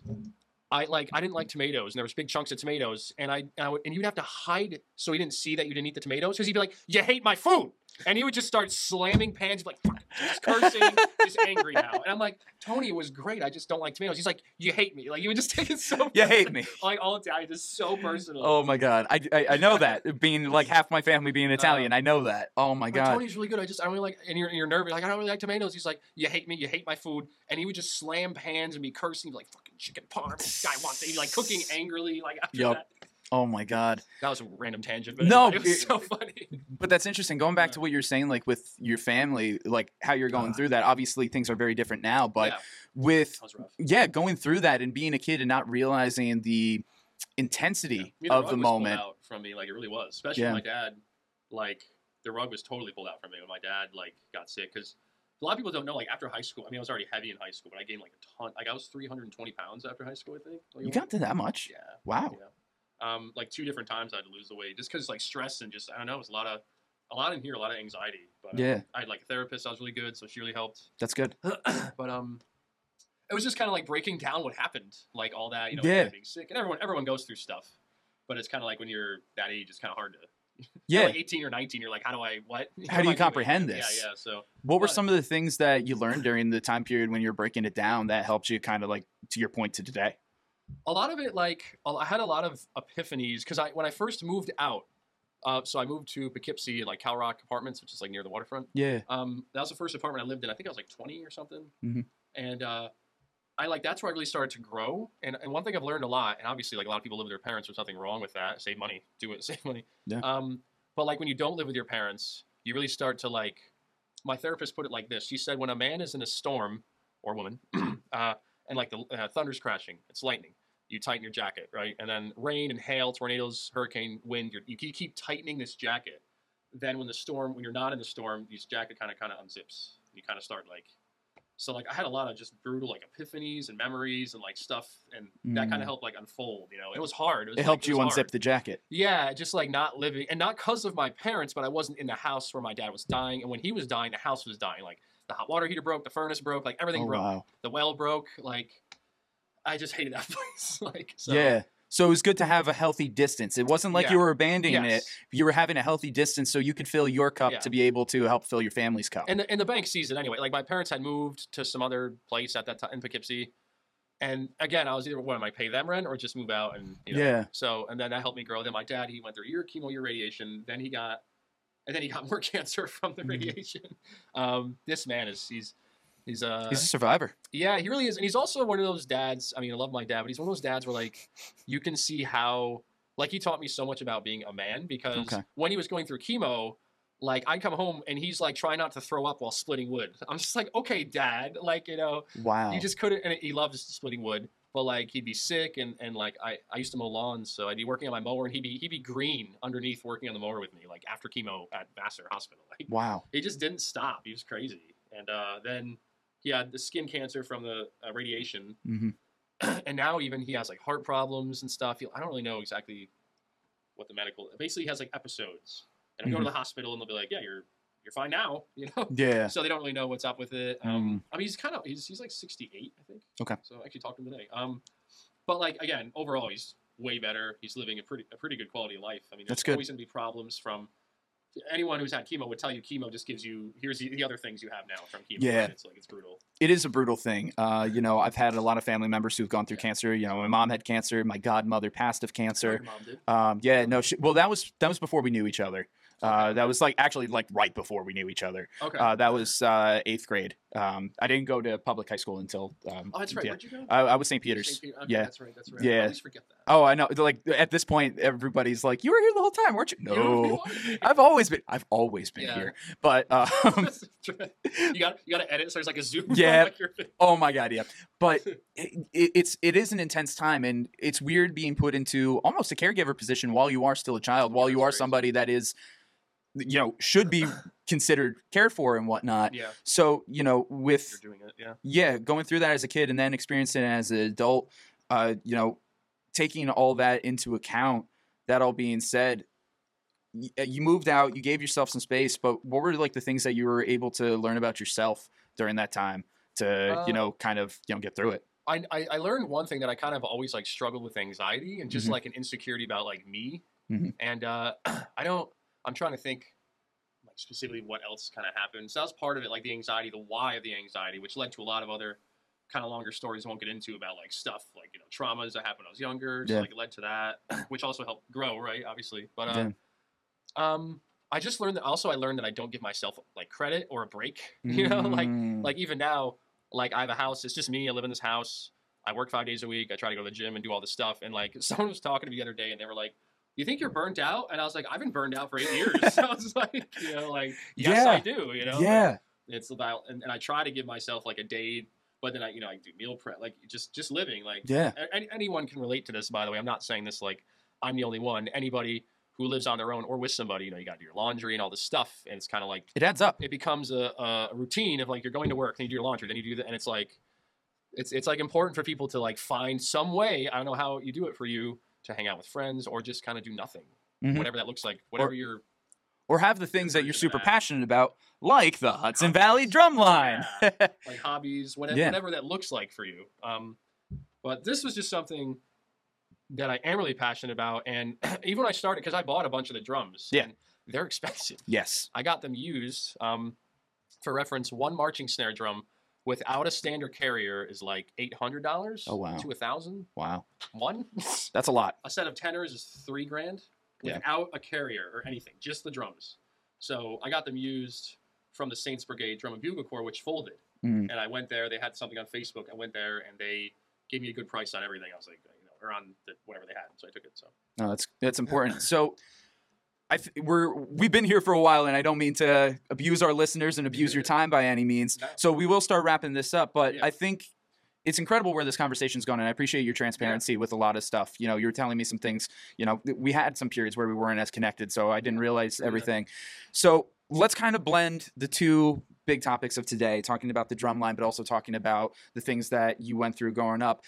I like I didn't like tomatoes, and there was big chunks of tomatoes, and I, and, I would, and you'd have to hide it so he didn't see that you didn't eat the tomatoes, because he'd be like, "You hate my food," and he would just start slamming pans, he'd be like "Fuck," just cursing, just angry now. And I'm like, Tony, it was great. I just don't like tomatoes. He's like, "You hate me." Like he would just take it so.
You hate me.
Like all Italian, just so personal.
Oh my god, I, I, I know that being like half my family being Italian, I know that. Oh my
But
god.
Tony's really good. I just I don't really like, and you're, you're nervous. Like I don't really like tomatoes. He's like, you hate me, you hate my food, and he would just slam pans and be cursing, he'd be like, fucking chicken parm. This guy wants it. He'd be like cooking angrily, like after
Yup.
that.
Oh my god.
That was a random tangent, but
No,
anyway, it was
it-
so funny.
But that's interesting. Going back
Yeah.
to what you're saying, like with your family, like how you're going
Uh,
through that. Obviously, things are very different now. But
yeah,
with
that was rough.
yeah, going through that and being a kid and not realizing the
Yeah.
intensity
I mean, the
of
rug
the
was pulled
moment.
out from me, like it really was. Especially
Yeah.
my dad, like the rug was totally pulled out from me when my dad like got sick. Because a lot of people don't know, like after high school. I mean, I was already heavy in high school, but I gained like a ton. Like I was three hundred twenty pounds after high school, I think. Like,
You got to that much?
Yeah.
Wow.
Yeah. Um, like two different times I had to lose the weight just because like stress and just I don't know, it was a lot of a lot in here, a lot of anxiety. But
Yeah.
um, I had like a therapist. I was really good, so she really helped.
That's good.
But um, it was just kind of like breaking down what happened, like all that, you know,
Yeah.
being sick, and everyone everyone goes through stuff. But it's kind of like when you're that age, it's kind of hard to.
Yeah.
You're like eighteen or nineteen, you're like, how do I what?
How do
am
you
I doing?
comprehend
Yeah,
this?
Yeah, So
What were
but-
some of the things that you learned during the time period when you're breaking it down that helped you kind of like to your point to today?
a lot of it, like I had a lot of epiphanies because I when I first moved out, uh, so I moved to Poughkeepsie, like Cow Rock Apartments, which is like near the waterfront.
Yeah.
Um, that was the first apartment I lived in. I think I was like twenty or something.
Mhm.
And uh, I like that's where I really started to grow. And, and one thing I've learned a lot, and obviously like a lot of people live with their parents. There's nothing wrong with that. Save money, do it, save money.
Yeah.
Um, but like when you don't live with your parents, you really start to like. My therapist put it like this. She said, when a man is in a storm or woman, uh, and like the uh, thunder's crashing, it's lightning. You tighten your jacket, right? And then rain and hail, tornadoes, hurricane, wind. You're, you keep tightening this jacket. Then when the storm, when you're not in the storm, this jacket kind of kind of unzips. You kind of start like, so like I had a lot of just brutal like epiphanies and memories and like stuff, and that kind
Mm.
of helped like unfold. You know, it was hard. It, was,
It
like,
helped you
was
unzip
hard.
the jacket.
Yeah, just like not living, and not because of my parents, but I wasn't in the house where my dad was dying, and when he was dying, the house was dying. Like the hot water heater broke, the furnace broke, like everything
Oh,
broke.
wow.
The well broke. Like I just hated that place. like so,
Yeah. So it was good to have a healthy distance. It wasn't like
Yeah.
you were abandoning
Yes.
it. You were having a healthy distance so you could fill your cup
Yeah.
to be able to help fill your family's cup.
And the, and the bank sees it anyway. Like my parents had moved to some other place at that time in Poughkeepsie, and again, I was either what am I pay them rent or just move out and you know.
Yeah.
So and then that helped me grow. Then my dad, he went through ear chemo, ear radiation. Then he got, and then he got more cancer from the
Mhm.
radiation. Um, this man is he's he's uh
He's a survivor.
yeah, he really is. And he's also one of those dads. I mean, I love my dad, but he's one of those dads where, like, you can see how, like, he taught me so much about being a man because
Okay.
when he was going through chemo, like, I'd come home and he's, like, trying not to throw up while splitting wood. I'm just like, okay, dad. Like, you know,
Wow.
you just couldn't, and he loves splitting wood. But, like, he'd be sick and, and like, I, I used to mow lawns, so I'd be working on my mower and he'd be, he'd be green underneath working on the mower with me, like, after chemo at Vassar Hospital. Like,
Wow.
he just didn't stop. He was crazy. And uh, then he had the skin cancer from the uh, radiation.
hmm
And now even he has like heart problems and stuff. He, I don't really know exactly what the medical. Basically, he has like episodes, and I go to the hospital and they'll be like, "Yeah, you're you're fine now," you know.
Yeah.
So they don't really know what's up with it.
Mm.
Um, I mean, he's kind of he's he's like sixty-eight, I think.
Okay.
So I actually talked to him today. Um, but like again, overall, he's way better. He's living a pretty a pretty good quality of life. I mean, there's
That's good.
always going to be problems from. Anyone who's had chemo would tell you chemo just gives you here's the, the other things you have now from chemo.
Yeah.
Right? It's like it's brutal.
It is a brutal thing. Uh, you know, I've had a lot of family members who've gone through cancer. You know, my mom had cancer. My godmother passed of cancer.
Your mom did.
Um, yeah, no, she, well, that was that was before we knew each other. Uh,
Okay.
that was like actually like right before we knew each other.
Okay.
Uh, that was uh, eighth grade. Um, I didn't go to public high school until. Um,
oh, that's right.
Yeah.
Where'd you go?
I, I was Saint Peter's.
Saint Peter- okay,
yeah.
That's right. That's right.
Yeah.
I always forget that.
Oh, I know. Like at this point, everybody's like, "You were here the whole time, weren't you?"
You- you
No,
are.
I've always been. I've always been
Yeah.
here. But um,
That's right. you got you got to edit. So there's like a zoom. on,
Yeah.
like, your-
oh my god, yeah. But it, it, it's it is an intense time, and it's weird being put into almost a caregiver position while you are still a child, while you
That's
are
crazy.
somebody that is, you know, should be considered cared for and whatnot.
yeah.
So you know, with
You're doing it. Yeah.
yeah, going through that as a kid and then experiencing it as an adult, uh, you know, taking all that into account. That all being said, y- you moved out, you gave yourself some space, but what were like the things that you were able to learn about yourself during that time to,
Uh,
you know, kind of, you know, get through it?
I, I I learned one thing that I kind of always like struggled with anxiety and just
Mhm.
like an insecurity about like me.
Mhm.
And uh, I don't. I'm trying to think like specifically what else kind of happened. So that was part of it, like the anxiety, the why of the anxiety, which led to a lot of other kind of longer stories I won't get into about like stuff like you know traumas that happened when I was younger. So
Yeah.
like it led to that, which also helped grow, right? Obviously, but uh,
Yeah.
um, I just learned that. Also, I learned that I don't give myself like credit or a break. You know, like
Mm.
like even now, like I have a house. It's just me. I live in this house. I work five days a week. I try to go to the gym and do all this stuff. And like someone was talking to me the other day, and they were like, "You think you're burnt out?" And I was like, "I've been burned out for eight years." I was like, you know, like yes,
Yeah.
I do. You know,
yeah.
it's about, and, and I try to give myself like a day, but then I, you know, I do meal prep, like just just living. Like
Yeah.
a- any, anyone can relate to this. By the way, I'm not saying this like I'm the only one. Anybody who lives on their own or with somebody, you know, you got to do your laundry and all this stuff, and it's kind of like
It adds up.
it becomes a, a routine of like you're going to work, then you do your laundry, then you do that, and it's like it's it's like important for people to like find some way. I don't know how you do it for you to hang out with friends or just kind of do nothing,
Mhm.
whatever that looks like, whatever you're.
or have the things that you're
version of
super
that.
passionate about, like the Hudson Valley Drumline.
Yeah. Like hobbies, whatever,
Yeah.
whatever that looks like for you. Um, but this was just something that I am really passionate about. And even when I started, because I bought a bunch of the drums.
Yeah.
And they're expensive.
Yes.
I got them used. Um, for reference, one marching snare drum without a standard carrier is like eight hundred dollars
Oh, wow.
to a thousand.
Wow.
One.
That's a lot.
A set of tenors is three grand
Yeah.
without a carrier or anything, just the drums. So I got them used from the Saints Brigade Drum and Bugle Corps, which folded.
Mm.
And I went there. They had something on Facebook. I went there, and they gave me a good price on everything. I was like, you know, or on the, whatever they had. So I took it. So
No, that's that's important. So, I th- we're we've been here for a while, and I don't mean to abuse our listeners and abuse your time by any means.
No.
So we will start wrapping this up, but
Yeah.
I think it's incredible where this conversation's gone, and I appreciate your transparency with a lot of stuff. You know, you were telling me some things. You know, th- we had some periods where we weren't as connected, so I didn't realize
Yeah.
everything. So let's kind of blend the two big topics of today, talking about the drum line, but also talking about the things that you went through growing up.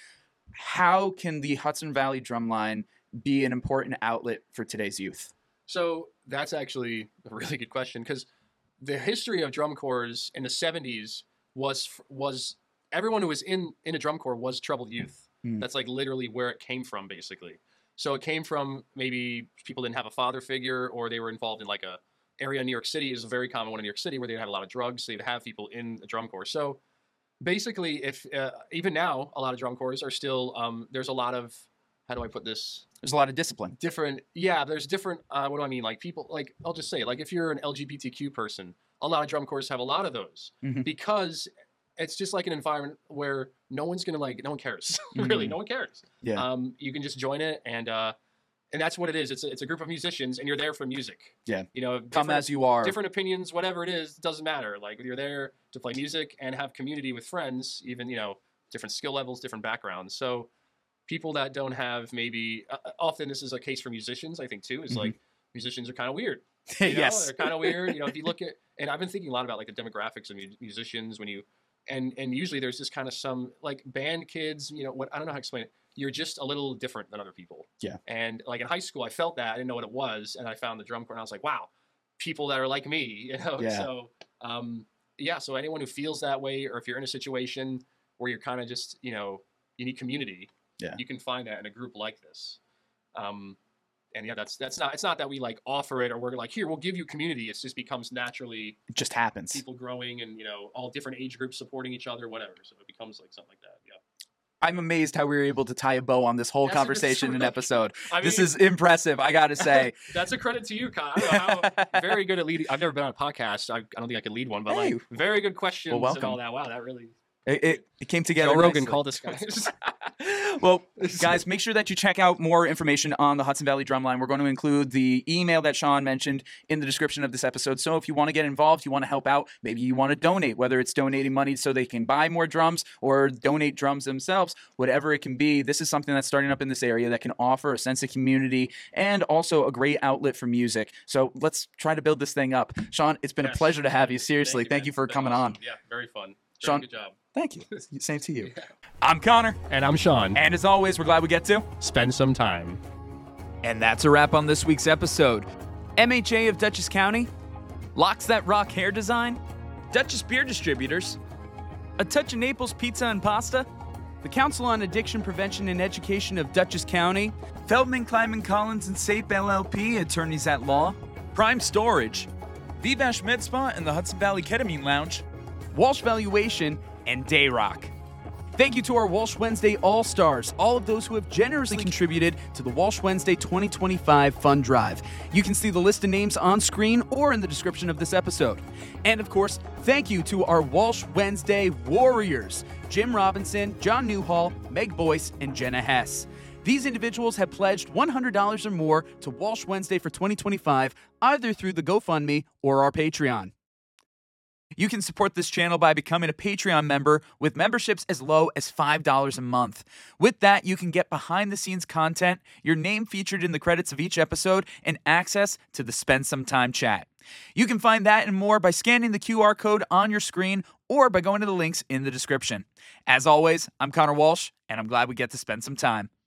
How can the Hudson Valley Drumline be an important outlet for today's youth?
So that's actually a really good question, because the history of drum corps in the seventies was was everyone who was in in a drum corps was troubled youth.
Mm.
That's like literally where it came from, basically. So it came from maybe people didn't have a father figure, or they were involved in like a area in New York City. Is a very common one in New York City where they had a lot of drugs. So they'd have people in the drum corps. So basically, if uh, even now a lot of drum corps are still um, there's a lot of, how do I put this?
There's a lot of discipline.
Different, yeah, there's different, uh, what do I mean? Like people, like, I'll just say, like if you're an L G B T Q person, a lot of drum corps have a lot of those
Mhm.
because it's just like an environment where no one's going to like, no one cares. Really,
Mhm.
no one cares.
Yeah.
Um, you can just join it, and uh, and that's what it is. It's a, it's a group of musicians, and you're there for music.
Yeah.
You know,
Come
different-
as you are.
different opinions, whatever it is, doesn't matter. Like you're there to play music and have community with friends, even, you know, different skill levels, different backgrounds. So people that don't have maybe, uh, often this is a case for musicians, I think too, is
Mhm.
like musicians are kind of weird. You know?
Yes.
They're kind of weird. You know, if you look at, and I've been thinking a lot about like the demographics of mu- musicians when you, and, and usually there's just kind of some like band kids, you know, what, I don't know how to explain it. You're just a little different than other people.
Yeah.
And like in high school, I felt that. I didn't know what it was. And I found the drum corps and I was like, wow, people that are like me, you know?
Yeah.
So, um, yeah. So anyone who feels that way, or if you're in a situation where you're kind of just, you know, you need community,
Yeah.
you can find that in a group like this. Um, and yeah, that's, that's not, it's not that we like offer it or we're like, here, we'll give you community. It just becomes naturally
It just happens.
people growing and, you know, all different age groups supporting each other, whatever. So it becomes like something like that. Yeah.
I'm amazed how we were able to tie a bow on this whole
That's a-
conversation in
really-
episode.
I
This
mean-
is impressive, I gotta say.
That's a credit to you, Kyle. I don't know how very good at leading. I've never been on a podcast. I, I don't think I could lead one, but
Hey.
like very good questions
Well,
and
welcome.
all that. Wow, that really.
It, it, it came together.
Joe Rogan
nicely.
called this guy.
Well, guys, make sure that you check out more information on the Hudson Valley Drumline. We're going to include the email that Sean mentioned in the description of this episode. So if you want to get involved, you want to help out, maybe you want to donate, whether it's donating money so they can buy more drums or donate drums themselves, whatever it can be, this is something that's starting up in this area that can offer a sense of community and also a great outlet for music. So let's try to build this thing up. Sean, it's been
Yes.
a pleasure to have you. Seriously, thank you,
man.
for
That's
coming
awesome.
on.
Yeah, very fun. Very
Sean-
good job.
Thank you. Same to you. I'm Connor.
And I'm Sean.
And as always, we're glad we get to.
Spend some time.
And that's a wrap on this week's episode. M H A of Dutchess County, Locks That Rock Hair Design, Dutchess Beer Distributors, A Touch of Naples Pizza and Pasta, the Council on Addiction Prevention and Education of Dutchess County, Feldman, Kleiman, Collins, and Sape L L P, attorneys at law, Prime Storage, Vivash Med Spa and the Hudson Valley Ketamine Lounge, Walsh Valuation, and Dayrock. Thank you to our Walsh Wednesday All-Stars, all of those who have generously contributed to the Walsh Wednesday twenty twenty-five Fund Drive. You can see the list of names on screen or in the description of this episode. And of course, thank you to our Walsh Wednesday Warriors, Jim Robinson, John Newhall, Meg Boyce, and Jenna Hess. These individuals have pledged one hundred dollars or more to Walsh Wednesday for twenty twenty-five, either through the GoFundMe or our Patreon. You can support this channel by becoming a Patreon member with memberships as low as five dollars a month. With that, you can get behind-the-scenes content, your name featured in the credits of each episode, and access to the Spend Some Time chat. You can find that and more by scanning the Q R code on your screen or by going to the links in the description. As always, I'm Connor Walsh, and I'm glad we get to spend some time.